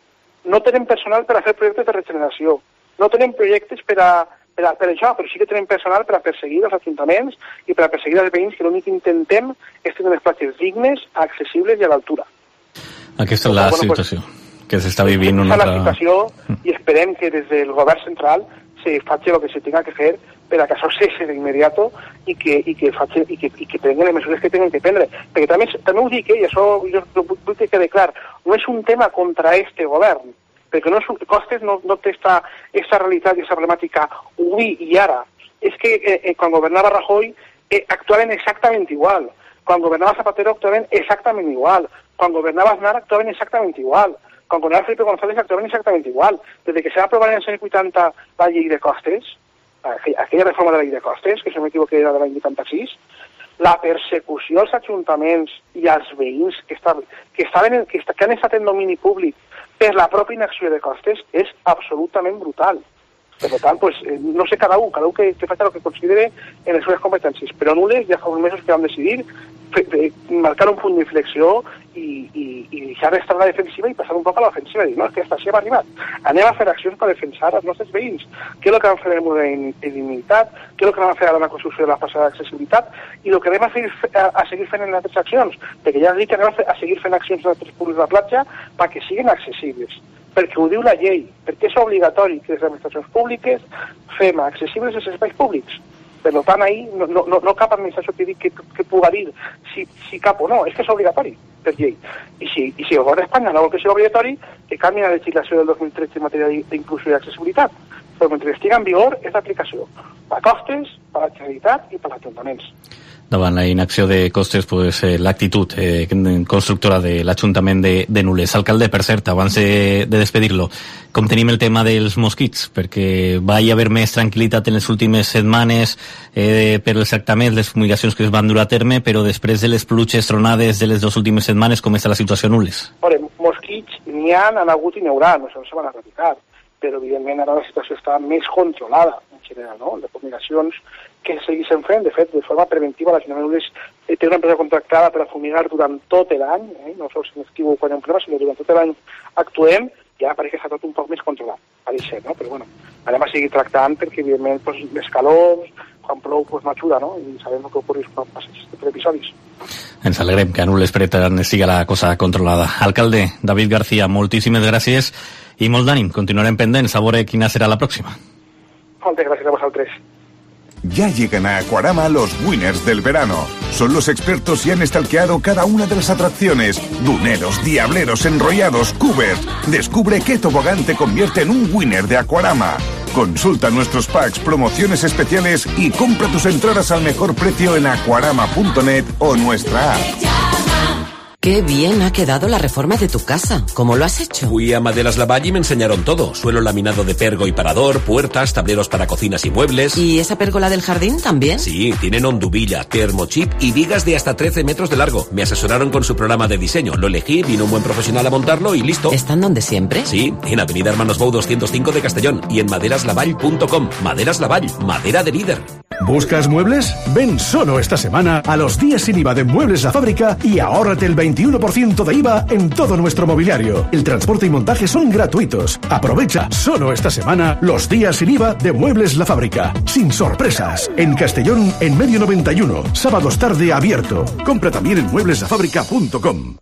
No tenim personal per a fer projectes de regeneració, no tenim projectes per a, per a per això, però sí que tenim personal per a perseguir els ajuntaments i per a perseguir els veïns, que l'únic que intentem és tenir les platges dignes, accessibles i a l'altura. Aquesta és la bueno, situació pues, que s'està vivint una altra... altra... la situació i esperem que des del govern central se faci el que se tenga que fer per a que això cesse d'immediato i que, i que, faci, i que, i que prenguen les mesures que tenen que prendre. Perquè també, també ho dic, eh, i això jo vull, vull que quede clar, no és un tema contra este govern, perquè no és un, Costes no, no té esta, esta realitat i esta problemàtica avui i ara. És que eh, eh, quan governava Rajoy eh, actuaven exactament igual. Quan governava Zapatero actuaven exactament igual. Quan governava Aznar actuaven exactament igual. Quan governava Felipe González actuaven exactament igual. Des que se va aprovar en els anys vuitanta la llei de Costes, aquella reforma de la llei de Costes, que si no m'equivoco era de l'any vuitanta-sis, la persecució als ajuntaments i als veïns que, estaven, que, estaven en, que, que han estat en domini públic per la pròpia inacció de Costes és absolutament brutal. Per tant, pues, no sé cada un, cada un que, que faci el que considere en les seves competències, però Nules ja fa uns mesos que vam decidir fe, fe, marcar un punt d'inflexió i, i, i deixar d'estar a la defensiva i passar un poc a l'ofensiva i dir, no, és que hasta així hem arribat. Anem a fer accions per defensar els nostres veïns. Què és el que vam fer en el mur d'indemnitat, què és el que vam fer ara en la construcció de la passada d'accessibilitat i el que anem a, fer, a, a seguir fent en altres accions, perquè ja dic que anem a, fer, a seguir fent accions en altres públics de la platja perquè siguin accessibles. Perquè ho diu la llei, perquè és obligatori que les administracions públiques fem accessibles els espais públics. Per tant, ahí no, no, no cap administració que, que, que pugui dir si, si cap o no, és que és obligatori per llei. I si, i si el govern d'Espanya no vol que sigui obligatori, que canvi la legislació del dos mil tretze en matèria d'inclusió i accessibilitat. Però mentre estigui en vigor és d'aplicació per a Costes, per a la Generalitat i per als ajuntaments. Davant la inacció de Costes, pues, eh, l'actitud eh, constructora de l'Ajuntament de, de Nules. Alcalde, per cert, abans de, de despedir-lo, com tenim el tema dels mosquits? Perquè va hi haver més tranquil·litat en les últimes setmanes eh, per els tractaments, les fumigacions que es van dur a terme, però després de les pluges tronades de les dues últimes setmanes, com està la situació a Nules? Veure, mosquits n'hi ha, han hagut i n'hi haurà, no se van erradicar, però evidentment ara la situació està més controlada en general, no? Les fumigacions que segueixen fent, de fet, de forma preventiva, l'Ajuntament de Nules eh, té una empresa contractada per a fumigar durant tot l'any, eh? No sols en estiu quan hi ha un problema, sinó durant tot l'any actuem, ja pareix que està tot un poc més controlat, pareix ser, no? Però bueno, anem a seguir tractant perquè, evidentment, pues, les calors, quan plou, pues, no ajuda, no? I sabem el que ocorre quan passa aquests episodis. Ens alegrem que a Nules per tant siga la cosa controlada. Alcalde David García, moltíssimes gràcies i molt d'ànim. Continuarem pendents a veure quina serà la pròxima. Moltes gràcies a vosaltres. Ya llegan a Aquarama los winners del verano. Son los expertos y han stalkeado cada una de las atracciones. Duneros, diableros, enrollados, cubers. Descubre qué tobogán te convierte en un winner de Aquarama. Consulta nuestros packs, promociones especiales y compra tus entradas al mejor precio en aquarama punto net o nuestra app. Qué bien ha quedado la reforma de tu casa. ¿Cómo lo has hecho? Fui a Maderas Lavalle y me enseñaron todo. Suelo laminado de pergo y parador, puertas, tableros para cocinas y muebles. ¿Y esa pérgola del jardín también? Sí, tienen onduvilla, termochip y vigas de hasta trece metros de largo. Me asesoraron con su programa de diseño. Lo elegí, vino un buen profesional a montarlo y listo. ¿Están donde siempre? Sí, en Avenida Hermanos Bou doscientos cinco de Castellón y en maderaslavall punto com. Maderas Lavall, madera de líder. ¿Buscas muebles? Ven solo esta semana a los días sin I V A de Muebles La Fábrica y ahórrate el veintiuno por ciento de I V A en todo nuestro mobiliario. El transporte y montaje son gratuitos. Aprovecha solo esta semana los días sin I V A de Muebles La Fábrica. Sin sorpresas. En Castellón, en Medio noventa y uno. Sábados tarde abierto. Compra también en muebles la fábrica punto com.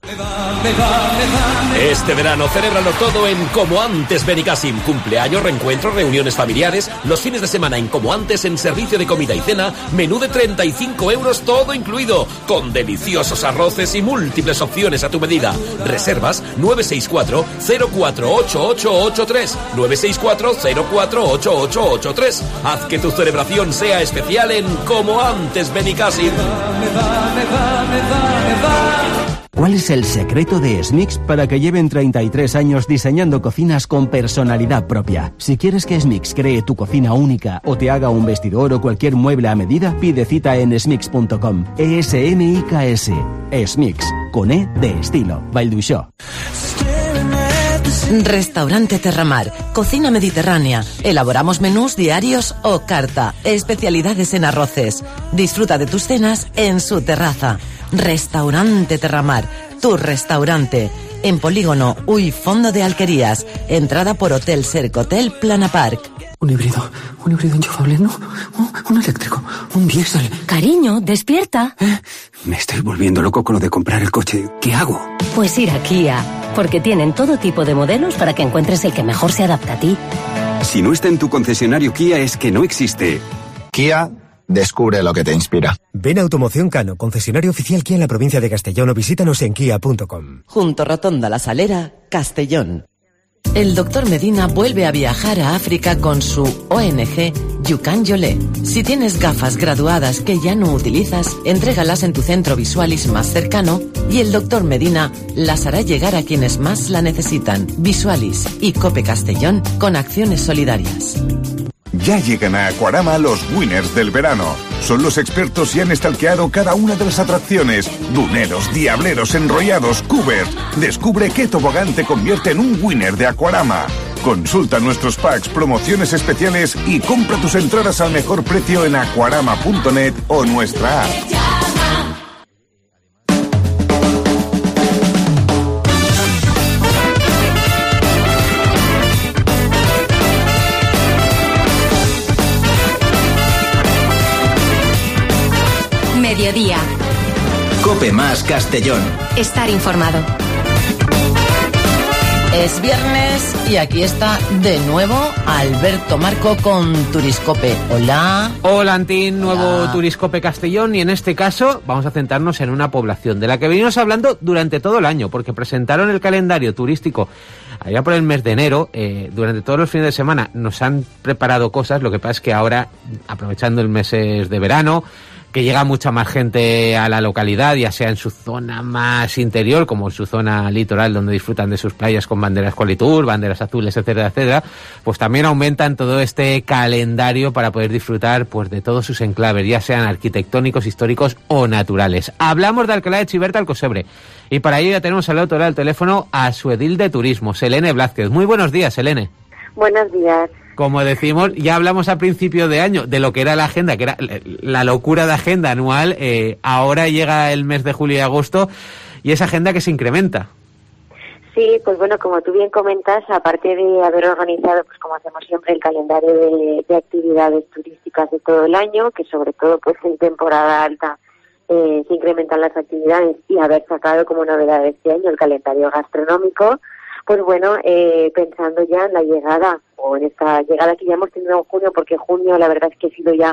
Este verano celébralo todo en Como Antes Benicassim. Cumpleaños, reencuentros, reuniones familiares. Los fines de semana en Como Antes en servicio de comida y cena. Menú de treinta y cinco euros todo incluido. Con deliciosos arroces y múltiples opciones a tu medida. Reservas nueve seis cuatro cero cuatro ocho ocho ocho tres. nueve seis cuatro cero cuatro ocho ocho ocho tres. Haz que tu celebración sea especial en Como Antes Benicassim. ¿Cuál es el secreto de Smix para que lleven treinta y tres años diseñando cocinas con personalidad propia? Si quieres que Smix cree tu cocina única o te haga un vestidor o cualquier mueble a medida, pide cita en smix punto com. E S M I K S. Smix, con E de estilo. Valduixó. Restaurante Terramar, cocina mediterránea. Elaboramos menús diarios o carta, especialidades en arroces. Disfruta de tus cenas en su terraza. Restaurante Terramar, tu restaurante. En Polígono Uy Fondo de Alquerías. Entrada por Hotel Sercotel Plana Park. Un híbrido, un híbrido enchufable, no, un, un eléctrico, un diésel. Cariño, despierta. ¿Eh? Me estoy volviendo loco con lo de comprar el coche. ¿Qué hago? Pues ir a Kia, porque tienen todo tipo de modelos para que encuentres el que mejor se adapta a ti. Si no está en tu concesionario Kia es que no existe. Kia, descubre lo que te inspira. Ven a Automoción Cano, concesionario oficial Kia en la provincia de Castellón, o visítanos en kia punto com. Junto Rotonda La Salera, Castellón. El doctor Medina vuelve a viajar a África con su O N G Yucan Yolé. Si tienes gafas graduadas que ya no utilizas, entrégalas en tu centro Visualis más cercano y el doctor Medina las hará llegar a quienes más la necesitan. Visualis y Cope Castellón con acciones solidarias. Ya llegan a Aquarama los winners del verano. Son los expertos y han estalqueado cada una de las atracciones. Duneros, diableros, enrollados, cubers. Descubre qué tobogán te convierte en un winner de Aquarama. Consulta nuestros packs, promociones especiales y compra tus entradas al mejor precio en aquarama punto net o nuestra app. Mediodía. Cope más Castellón. Estar informado. Es viernes y aquí está de nuevo Alberto Marco con Turiscope. Hola. Hola, Antín, nuevo Hola. Turiscope Castellón, y en este caso vamos a centrarnos en una población de la que venimos hablando durante todo el año, porque presentaron el calendario turístico allá por el mes de enero. Eh, durante todos los fines de semana nos han preparado cosas, lo que pasa es que ahora, aprovechando el mes de verano, que llega mucha más gente a la localidad, ya sea en su zona más interior, como en su zona litoral, donde disfrutan de sus playas con banderas Qualitour, banderas azules, etcétera, etcétera, pues también aumentan todo este calendario para poder disfrutar pues de todos sus enclaves, ya sean arquitectónicos, históricos o naturales. Hablamos de Alcalá de Chiverta al Cosebre, y para ello ya tenemos al otro lado del teléfono a su edil de turismo, Selene Blázquez. Muy buenos días, Selene. Buenos días. Como decimos, ya hablamos a principio de año de lo que era la agenda, que era la locura de agenda anual. Eh, ahora llega el mes de julio y agosto y esa agenda que se incrementa. Sí, pues bueno, como tú bien comentas, aparte de haber organizado, pues como hacemos siempre, el calendario de, de actividades turísticas de todo el año, que sobre todo pues en temporada alta eh, se incrementan las actividades, y haber sacado como novedad de este año el calendario gastronómico, pues bueno, eh, pensando ya en la llegada, o en esta llegada que ya hemos tenido en junio, porque junio la verdad es que ha sido ya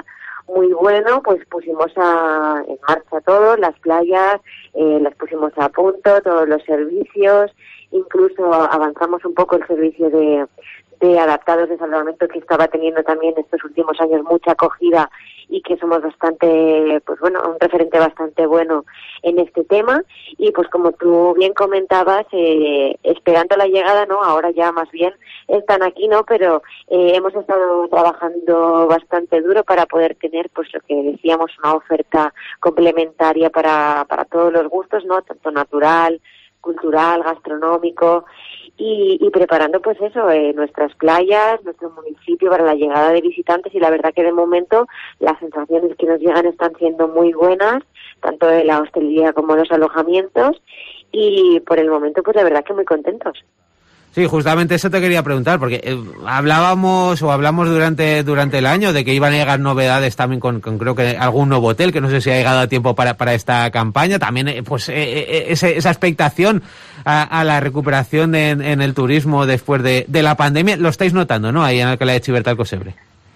muy bueno, pues pusimos a, en marcha todo, las playas, eh, las pusimos a punto, todos los servicios, incluso avanzamos un poco el servicio de, de adaptados de salvamento que estaba teniendo también estos últimos años mucha acogida y que somos bastante, pues bueno, un referente bastante bueno en este tema. Y pues como tú bien comentabas, eh, esperando la llegada, ¿no? Ahora ya más bien están aquí, ¿no? Pero eh, hemos estado trabajando bastante duro para poder tener, pues lo que decíamos, una oferta complementaria para, para todos los gustos, ¿no? Tanto natural, cultural, gastronómico, y, y preparando pues eso, eh, nuestras playas, nuestro municipio para la llegada de visitantes, y la verdad que de momento las sensaciones que nos llegan están siendo muy buenas, tanto de la hostelería como los alojamientos, y por el momento pues la verdad que muy contentos. Sí, justamente eso te quería preguntar, porque eh, hablábamos o hablamos durante durante el año de que iban a llegar novedades también con, con creo que algún nuevo hotel, que no sé si ha llegado a tiempo para para esta campaña. También, eh, pues, eh, eh, ese, esa expectación a, a la recuperación de, en, en el turismo después de, de la pandemia, lo estáis notando, ¿no? Ahí en Alcalá de Chiverta, Alcosebre.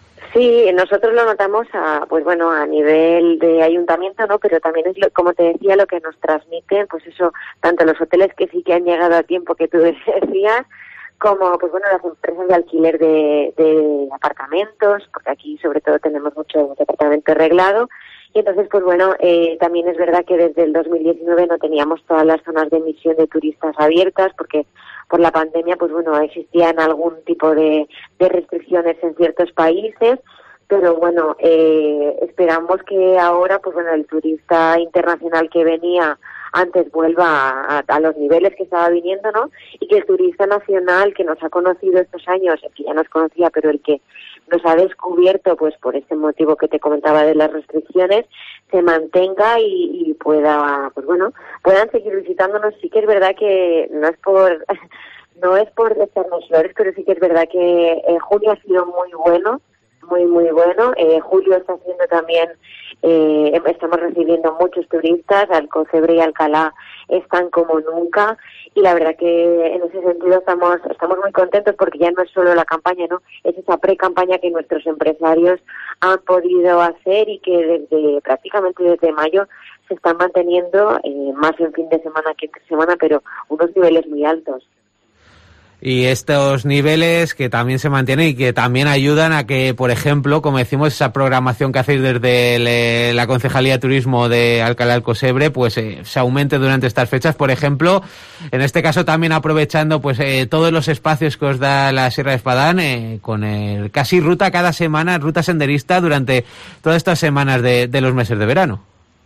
Sí, nosotros lo notamos a, pues bueno, a nivel de ayuntamiento, ¿no? Pero también es, lo, como te decía, lo que nos transmiten, pues eso, tanto los hoteles que sí que han llegado a tiempo que tú decías, como, pues bueno, las empresas de alquiler de, de apartamentos, porque aquí sobre todo tenemos mucho departamento arreglado. Y entonces, pues bueno, eh, también es verdad que desde el dos mil diecinueve no teníamos todas las zonas de emisión de turistas abiertas, porque por la pandemia, pues bueno, existían algún tipo de, de restricciones en ciertos países, pero bueno, eh, esperamos que ahora, pues bueno, el turista internacional que venía antes vuelva a, a los niveles que estaba viniendo, ¿no? Y que el turista nacional que nos ha conocido estos años, el que ya nos conocía, pero el que nos ha descubierto, pues por este motivo que te comentaba de las restricciones, se mantenga y, y pueda, pues bueno, puedan seguir visitándonos. Sí que es verdad que no es por no es por echarnos flores, pero sí que es verdad que eh, junio ha sido muy bueno, muy muy bueno. Eh, julio está siendo también, eh, estamos recibiendo muchos turistas, Alcocebre y Alcalá están como nunca, y la verdad que en ese sentido estamos estamos muy contentos, porque ya no es solo la campaña, ¿no? Es esa pre-campaña que nuestros empresarios han podido hacer y que desde prácticamente desde mayo se están manteniendo, eh, más en fin de semana que entre semana, pero unos niveles muy altos. Y estos niveles que también se mantienen y que también ayudan a que, por ejemplo, como decimos, esa programación que hacéis desde el, la Concejalía de Turismo de Alcalá de Alcosebre, pues eh, se aumente durante estas fechas. Por ejemplo, en este caso también aprovechando pues eh, todos los espacios que os da la Sierra de Espadán, eh, con el casi ruta cada semana, ruta senderista durante todas estas semanas de, de los meses de verano.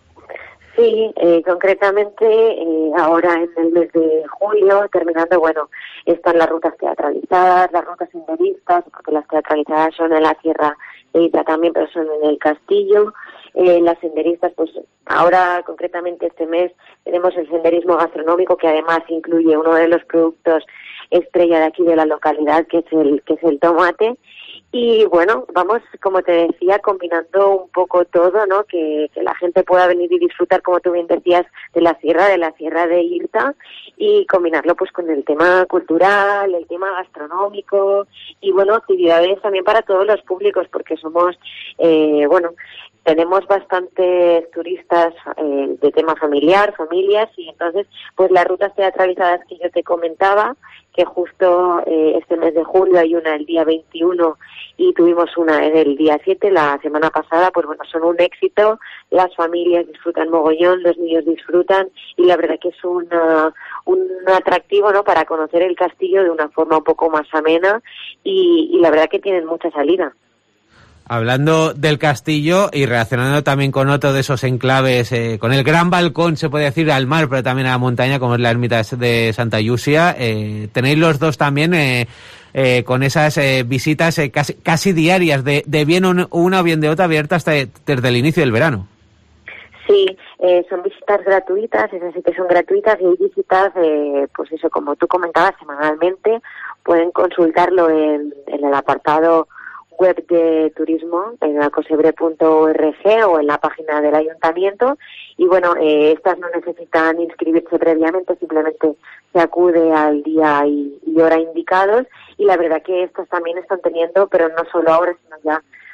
Sí, eh, concretamente eh, ahora en el mes de julio, terminando, bueno, están las rutas teatralizadas, las rutas senderistas, porque las teatralizadas son en la Sierra de Ita también, pero son en el Castillo. Eh, las senderistas, pues ahora concretamente este mes tenemos el senderismo gastronómico, que además incluye uno de los productos estrella de aquí de la localidad, que es el que es el tomate. Y bueno, vamos, como te decía, combinando un poco todo, ¿no? Que, que la gente pueda venir y disfrutar, como tú bien decías, de la sierra, de la sierra de Irta, y combinarlo pues con el tema cultural, el tema gastronómico, y bueno, actividades también para todos los públicos, porque somos, eh, bueno, tenemos bastantes turistas eh, de tema familiar, familias, y entonces, pues las rutas teatralizadas que yo te comentaba, que justo eh, este mes de julio hay una el día veintiuno y tuvimos una en el día siete, la semana pasada, pues bueno, son un éxito, las familias disfrutan mogollón, los niños disfrutan, y la verdad que es una, un atractivo, ¿no?, para conocer el castillo de una forma un poco más amena, y, y la verdad que tienen mucha salida. Hablando del castillo y relacionando también con otro de esos enclaves, eh, con el gran balcón, se puede decir, al mar, pero también a la montaña, como es la ermita de Santa Yusia, eh, tenéis los dos también eh, eh, con esas eh, visitas eh, casi, casi diarias, de, de bien una o bien de otra, abiertas hasta desde el inicio del verano. Sí, eh, son visitas gratuitas, esas sí que son gratuitas, y hay visitas, eh, pues eso, como tú comentabas, semanalmente. Pueden consultarlo en, en el apartado web de turismo en alcosebre punto org o en la página del ayuntamiento, y bueno, eh, estas no necesitan inscribirse previamente, simplemente se acude al día y, y hora indicados, y la verdad que estas también están teniendo, pero no solo ahora, sino ya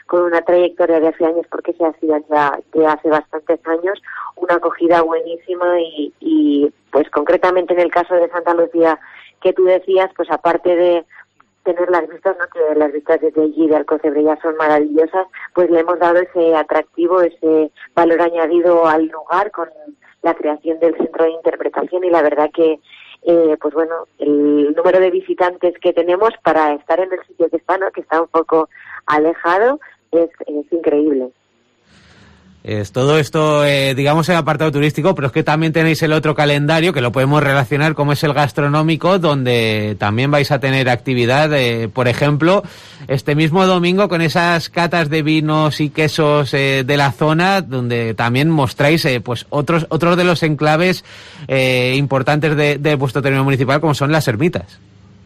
con una trayectoria de hace años, porque se hacían ya de hace bastantes años, una acogida buenísima y, y pues concretamente en el caso de Santa Lucía que tú decías, pues aparte de tener las vistas, ¿no? Que las vistas desde allí de Alcocebre ya son maravillosas, pues le hemos dado ese atractivo, ese valor añadido al lugar con la creación del centro de interpretación y la verdad que eh, pues bueno, el número de visitantes que tenemos para estar en el sitio que está, ¿no? Que está un poco alejado, es, es increíble. Es todo esto, eh, digamos, el apartado turístico, pero es que también tenéis el otro calendario que lo podemos relacionar, como es el gastronómico, donde también vais a tener actividad, eh, por ejemplo, este mismo domingo con esas catas de vinos y quesos eh, de la zona, donde también mostráis eh, pues otros otros de los enclaves eh, importantes de, de vuestro término municipal, como son las ermitas.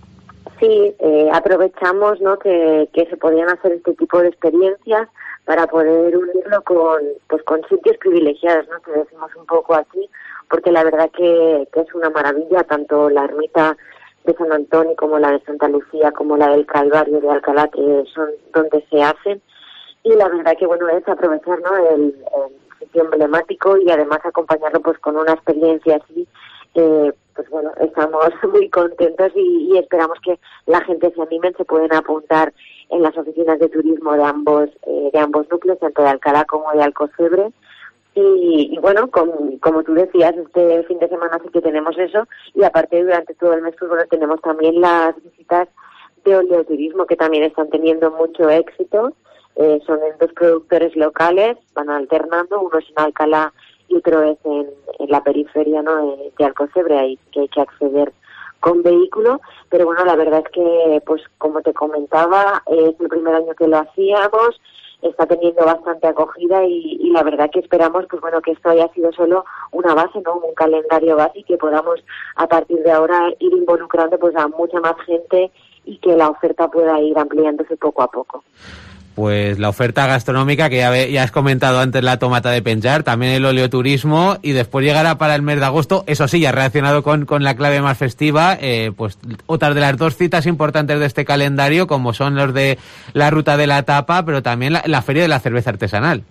Sí, eh, aprovechamos, ¿no? que, que se podían hacer este tipo de experiencias para poder unirlo con pues con sitios privilegiados, ¿no? Que decimos un poco aquí, porque la verdad que, que es una maravilla, tanto la ermita de San Antonio como la de Santa Lucía, como la del Calvario de Alcalá, que son donde se hacen, y la verdad que bueno es aprovechar, ¿no? el, el sitio emblemático y además acompañarlo pues con una experiencia así. Eh, pues bueno, estamos muy contentos y, y esperamos que la gente se anime, se pueden apuntar en las oficinas de turismo de ambos eh, de ambos núcleos, tanto de Alcalá como de Alcocebre. Y, y bueno, como, como tú decías, este fin de semana sí que tenemos eso, y aparte durante todo el mes pues, bueno, tenemos también las visitas de oleoturismo que también están teniendo mucho éxito. Eh, son en dos productores locales, van alternando, uno es en Alcalá y otro es en, en la periferia, ¿no? de, de Alcocebre, ahí que hay que acceder con vehículo, pero bueno, la verdad es que, pues como te comentaba, es el primer año que lo hacíamos, está teniendo bastante acogida y, y la verdad que esperamos, pues bueno, que esto haya sido solo una base, ¿no? Un calendario base y que podamos a partir de ahora ir involucrando pues a mucha más gente y que la oferta pueda ir ampliándose poco a poco. Pues la oferta gastronómica, que ya, ve, ya has comentado antes, la tomata de Penjar, también el oleoturismo, y después llegará para el mes de agosto, eso sí, ya relacionado con, con la clave más festiva, eh, pues otras de las dos citas importantes de este calendario, como son los de la Ruta de la Tapa, pero también la, la Feria de la Cerveza Artesanal.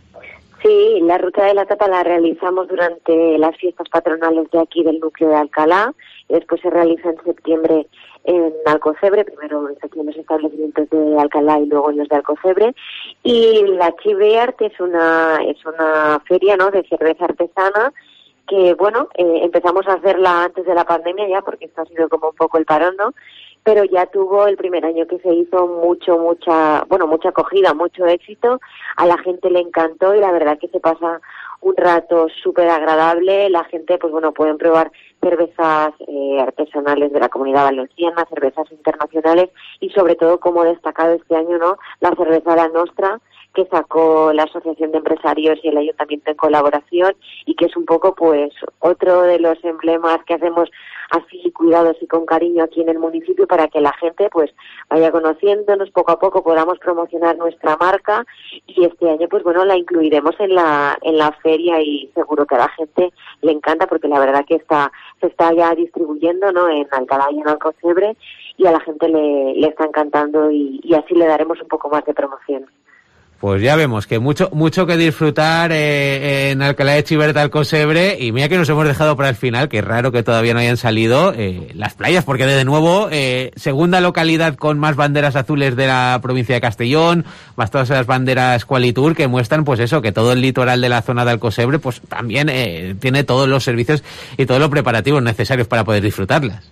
Sí, la Ruta de la Tapa la realizamos durante las fiestas patronales de aquí del núcleo de Alcalá, y después se realiza en septiembre en Alcocebre, primero aquí en los establecimientos de Alcalá y luego en los de Alcocebre, y la Chiveart es una es una feria, ¿no? de cerveza artesana que bueno eh, empezamos a hacerla antes de la pandemia ya, porque esto ha sido como un poco el parón, ¿no? Pero ya tuvo el primer año que se hizo mucho mucha bueno mucha acogida, mucho éxito, a la gente le encantó y la verdad que se pasa un rato súper agradable. La gente, pues bueno, pueden probar cervezas eh, artesanales de la Comunidad Valenciana, cervezas internacionales y sobre todo, como destacado este año, ¿no? La cerveza La Nostra, que sacó la Asociación de Empresarios y el Ayuntamiento en colaboración y que es un poco, pues, otro de los emblemas que hacemos así cuidados y con cariño aquí en el municipio para que la gente, pues, vaya conociéndonos poco a poco, podamos promocionar nuestra marca y este año, pues bueno, la incluiremos en la en la feria y seguro que a la gente le encanta porque la verdad que está se está ya distribuyendo, ¿no? En Alcalá y en Alcocebre y a la gente le, le está encantando y, y así le daremos un poco más de promoción. Pues ya vemos que mucho mucho que disfrutar eh, en Alcalá de Chiverta, Alcocebre, y mira que nos hemos dejado para el final, que es raro que todavía no hayan salido eh, las playas, porque de nuevo, eh, segunda localidad con más banderas azules de la provincia de Castellón, más todas esas banderas Qualitur que muestran pues eso, que todo el litoral de la zona de Alcocebre pues también eh, tiene todos los servicios y todos los preparativos necesarios para poder disfrutarlas.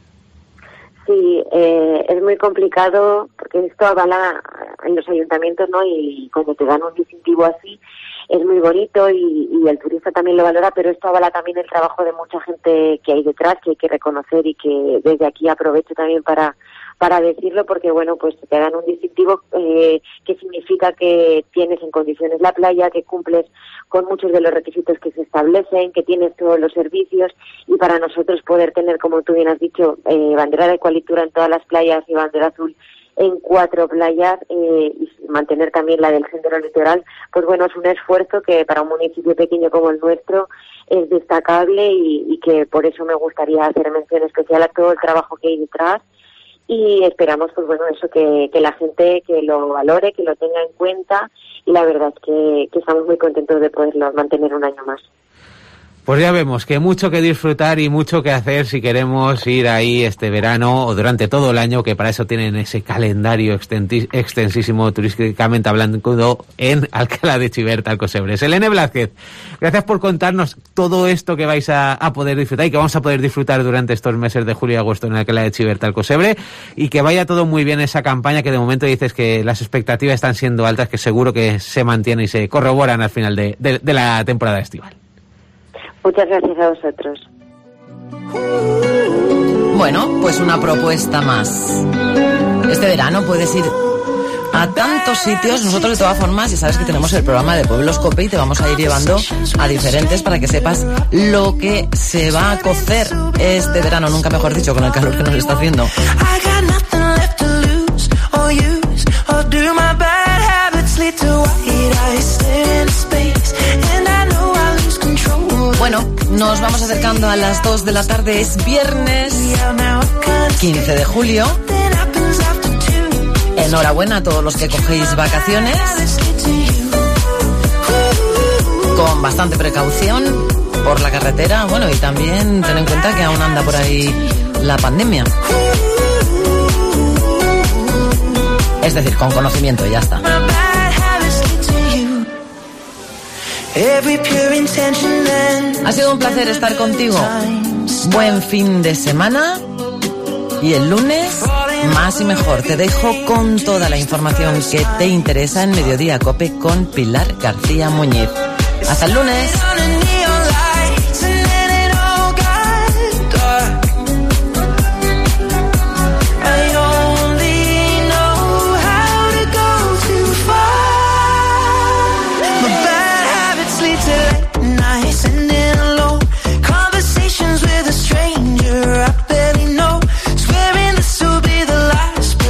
Sí, eh, es muy complicado porque esto avala en los ayuntamientos, ¿no? Y cuando te dan un distintivo así es muy bonito y, y el turista también lo valora, pero esto avala también el trabajo de mucha gente que hay detrás, que hay que reconocer y que desde aquí aprovecho también para para decirlo porque, bueno, pues te dan un distintivo eh, que significa que tienes en condiciones la playa, que cumples con muchos de los requisitos que se establecen, que tienes todos los servicios y para nosotros poder tener, como tú bien has dicho, eh, bandera de Qualitura en todas las playas y bandera azul en cuatro playas eh, y mantener también la del Sendero Litoral, pues bueno, es un esfuerzo que para un municipio pequeño como el nuestro es destacable y, y que por eso me gustaría hacer mención especial a todo el trabajo que hay detrás y esperamos, pues bueno, eso, que, que la gente que lo valore, que lo tenga en cuenta, y la verdad es que, que estamos muy contentos de poderlo mantener un año más. Pues ya vemos que mucho que disfrutar y mucho que hacer si queremos ir ahí este verano o durante todo el año, que para eso tienen ese calendario extensísimo turísticamente hablando en Alcalá de Xivert, Alcocebre. Selene Blázquez, gracias por contarnos todo esto que vais a, a poder disfrutar y que vamos a poder disfrutar durante estos meses de julio y agosto en Alcalá de Xivert, Alcocebre, y que vaya todo muy bien esa campaña, que de momento dices que las expectativas están siendo altas, que seguro que se mantienen y se corroboran al final de, de, de la temporada estival. Muchas gracias a vosotros. Bueno, pues una propuesta más. Este verano puedes ir a tantos sitios. Nosotros, de todas formas, ya sabes que tenemos el programa de Pueblos Cope y te vamos a ir llevando a diferentes para que sepas lo que se va a cocer este verano, nunca mejor dicho, con el calor que nos está haciendo. Bueno, nos vamos acercando a las dos de la tarde, es viernes quince de julio. Enhorabuena a todos los que cogéis vacaciones, con bastante precaución por la carretera, bueno, y también ten en cuenta que aún anda por ahí la pandemia. Es decir, con conocimiento, ya está. Ha sido un placer estar contigo. Buen fin de semana. Y el lunes, más y mejor. Te dejo con toda la información que te interesa en Mediodía Cope con Pilar García Muñiz. Hasta el lunes.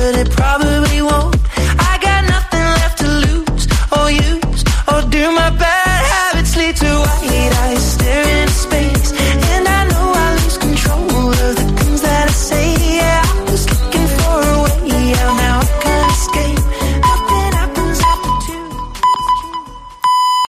Probably won't. I got nothing left to lose or use or do my best.